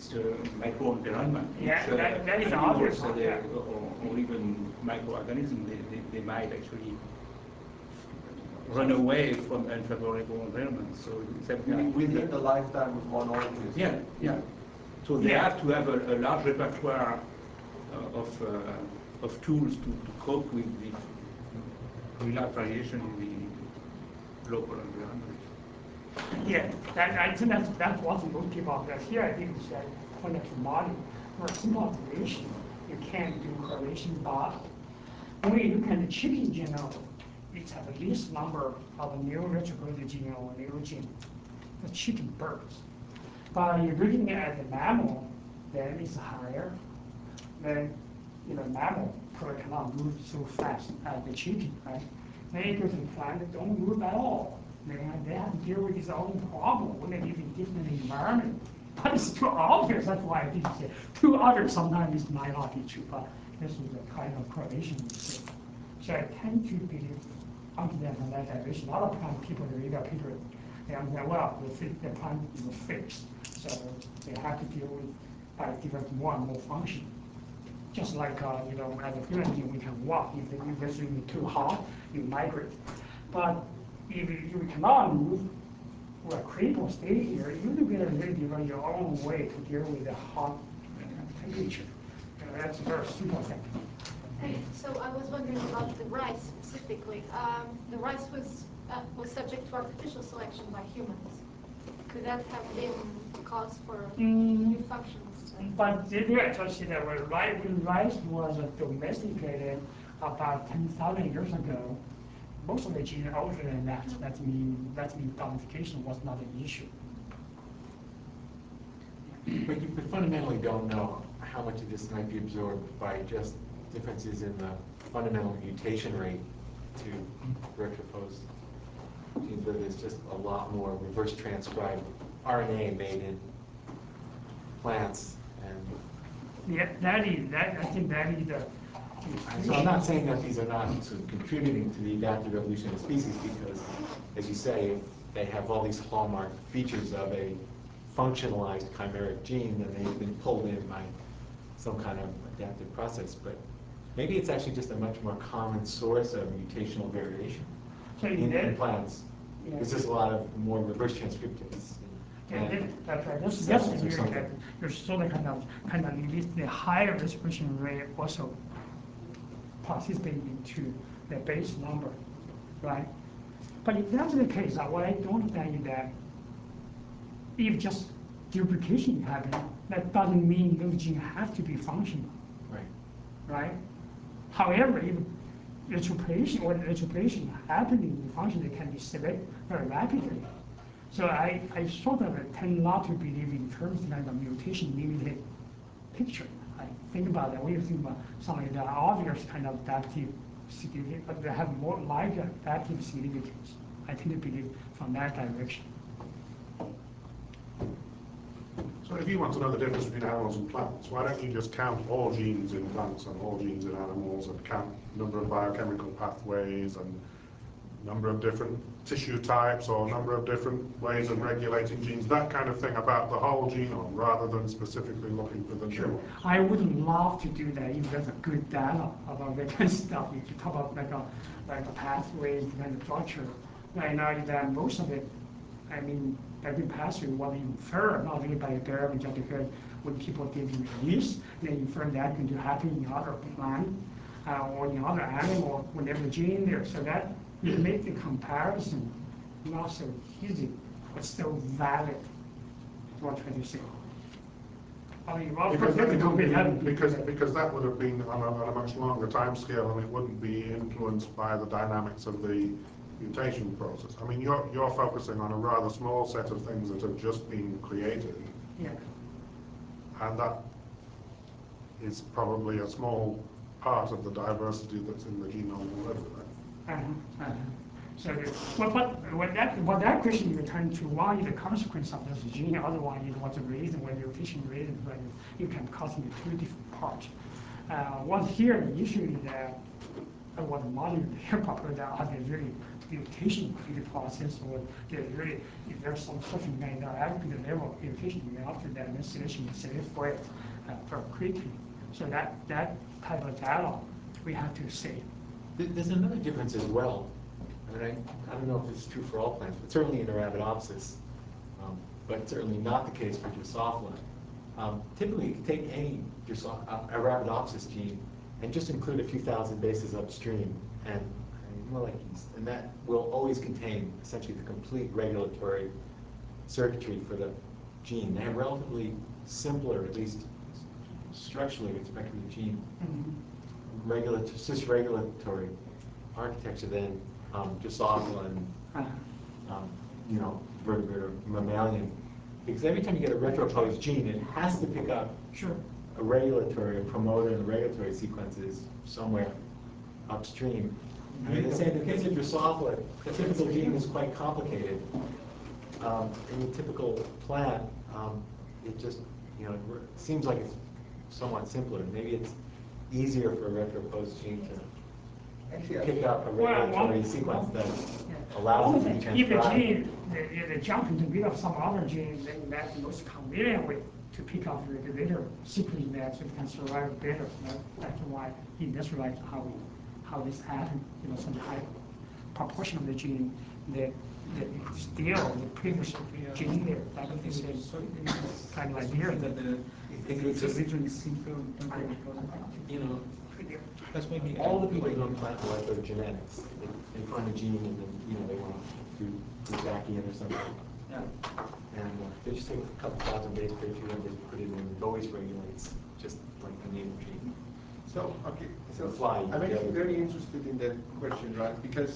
its uh, microenvironment. Yeah, which, uh, that- that is animals, obvious, uh, they- yeah. or, or even microorganisms, they, they, they might actually run away from unfavorable environments. So it's something Within the lifetime of one organism. yeah, yeah. So they Yeah. have to have a, a large repertoire uh, of, uh, of tools to, to cope with the very large variation in the local environment. Yeah, that, I think that's, that's what most people are, here I think it's uh, pointed to Marty, for a simple observation, you can't do correlation, but when you look at the chicken genome, it has the least number of new retrograde gene or new gene, the chicken birds. But you're looking at the mammal, then it's higher. Then, you know, mammal probably cannot move so fast as the chicken, right? Then you go to the plant that don't move at all. Then they have to deal with its own problem when they live in different environment. But it's too obvious, that's why I didn't say. Too obvious sometimes it might not be true, but this is a kind of correlation we see. So I tend to believe under that from that direction. A lot of plant people read about people, they understand, well, the, the plant is fixed. So they have to deal with by different more and more function. Just like, uh, you know, as a human being, we can walk. If the if it's really too hot, you migrate. But if you, if you cannot move, or a creep or stay here, you will be able to develop your own way to deal with the hot uh, temperature. Uh, that's a very simple thing. Hey, so I was wondering about the rice specifically. Um, the rice was uh, was subject to artificial selection by humans. Could that have been cause for Mm. new functions? But did you actually see that when rice, when rice was uh, domesticated about ten thousand years ago, most of the genes are older than that. That means that means domestication was not an issue. But you but fundamentally don't know how much of this might be absorbed by just differences in the fundamental mutation rate to retroposed genes, where there's just a lot more reverse transcribed R N A made in plants. And Yeah, that is that. I think that is the. so I'm not saying that these are not sort of contributing to the adaptive evolution of species, because, as you say, if they have all these hallmark features of a functionalized chimeric gene, then they've been pulled in by some kind of adaptive process. But maybe it's actually just a much more common source of mutational variation So in, in in that, plants. yeah. There's just a lot of more reverse transcriptase. Yeah, And- that- that's right. This, Cells this or is something. that there's sort of kind of kind of least the higher expression rate also participate into the base number, right? But if that's the case, uh, what I don't understand is that if just duplication happens, that doesn't mean those genes have to be functional, Right. right? However, if retropolation or retropolation happening in function, it can be selected very rapidly. So I, I sort of tend not to believe in terms of kind of mutation limited picture. I think about that. When you think about something that are obvious kind of adaptive significance, but they have more like adaptive significance. I tend to believe from that direction. So if you want to know the difference between animals and plants, why don't you just count all genes in plants and all genes in animals, and count number of biochemical pathways and number of different tissue types or number of different ways of regulating genes, that kind of thing about the whole genome, rather than specifically looking for the new ones. I would love to do that if there's a good data about that kind of stuff. If you talk about like a like a pathways kind of structure. Right now that most of it, I mean, every pathway was inferred not only by experiment, just because when people did release, they inferred that going to happen in other plant uh, or in other animal when there's a gene there. So that it makes the comparison not so easy, but still valid. That's what I'm trying to say. I mean, well, of course, Because, that's a it wouldn't company- be, because, because that would have been on a, on a much longer time scale, and it wouldn't be influenced by the dynamics of the mutation process. I mean, you're, you're focusing on a rather small set of things that have just been created, Yeah. and that is probably a small part of the diversity that's in the genome already, right? Uh-huh, uh-huh. So, but, but when that, what that question you return to, one is the consequence of this gene, the other one is what's the reason, when the mutation reason, when you can cut into two different parts. Uh, what here, the issue is that I want to monitor the property that are there really mutation in the process, or there's really, if there's some something in the aggregate level of mutation, then after that, then selection is select for it uh, very quickly. So that, that type of dialogue, we have to say. There- There's another difference as well. I mean, I, I don't know if this is true for all plants, but certainly in Arabidopsis, um, but certainly not the case for Drosophila. Um, typically, you can take any Droso uh, Arabidopsis gene and just include a few thousand bases upstream, and, and more like yeast, and that will always contain essentially the complete regulatory circuitry for the gene. They have relatively simpler, at least structurally, with respect to the gene, regulatory, cis-regulatory architecture than um, Drosophila and um, you know, vertebrate or mammalian. Because every time you get a retroposed gene, it has to pick up Sure. a regulatory, a promoter, and regulatory sequences somewhere upstream. I mean, they say in the case of Drosophila, the typical gene is quite complicated. Um, in a typical plant, um, it just, you know, it seems like it's somewhat simpler. Maybe it's easier for a retroposed gene to Actually, I pick up a Well, regulatory one- sequence that Yeah. allows it to be If the transcribed. gene, the, the jump into the middle of some other gene, then that's the most convenient way to pick up the, the later sequence that so it can survive better. You know? That's why industrialize how how this happens. You know, some high proportion of the gene that that still the previous gene there. That is the kind of idea. That the, it's originally simple temporary process. You know, That's maybe all the people who plant molecular genetics, they, they find a gene and then, you know, they want to do Zaki or something. Yeah. And uh, they just take a couple thousand base pairs, you know, they put it in, it always regulates, just like the native gene. So, okay, so Fly, I'm yeah. actually very interested in that question, right? Because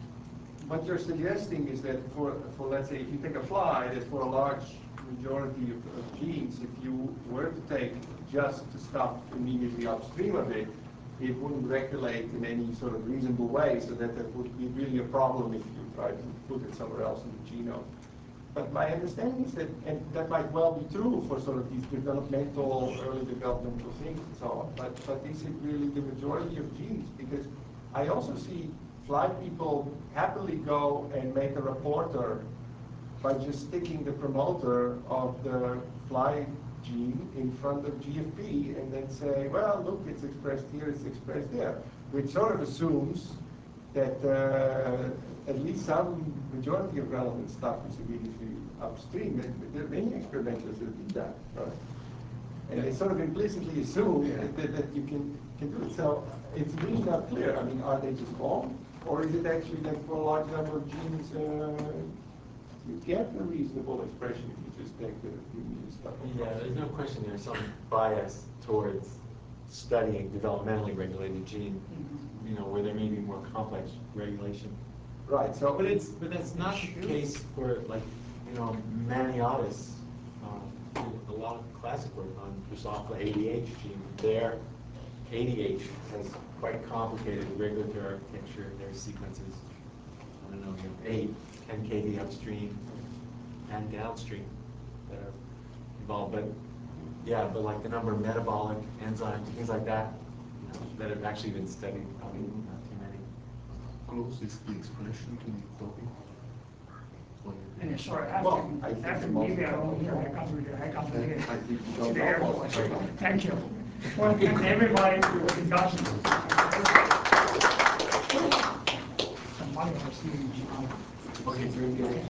what you're suggesting is that for, for let's say, if you take a fly, that for a large majority of, of genes, if you were to take just the stuff immediately upstream of it, it wouldn't regulate in any sort of reasonable way, so that that would be really a problem if you try to put it somewhere else in the genome. But my understanding is that, and that might well be true for sort of these developmental, early developmental things and so on, but, but is it really the majority of genes? Because I also see fly people happily go and make a reporter by just sticking the promoter of the fly gene in front of G F P and then say, well, look, it's expressed here, it's expressed there, which sort of assumes that uh, at least some majority of relevant stuff is immediately upstream. And there are many experimenters that do that, right? And they sort of implicitly assume that, that, that you can, can do it. So it's really not clear. I mean, are they just wrong? Or is it actually that for a large number of genes, uh, you get a reasonable expression if you just take the immediate stuff? Yeah, there's no question there's some bias towards studying developmentally regulated gene, you know, where there may be more complex regulation. Right, so. But it's, but that's not the case for, like, you know, Maniotis. Um, did a lot of classic work on Drosophila A D H gene. Their A D H has quite complicated regulatory architecture. There's sequences, I don't know, you know, eight, ten K D upstream and downstream that are involved. But yeah, but like the number of metabolic enzymes, things like that, you know, that have actually been studied, probably not too many. Close is the expression to the copy. And sorry, Well, after, I think after the most- maybe I don't know, I come to the, I come to the, I think you to don't the know airport. much. Thank you. Well, thank everybody for your discussion. Some money I see in China. Okay, very good.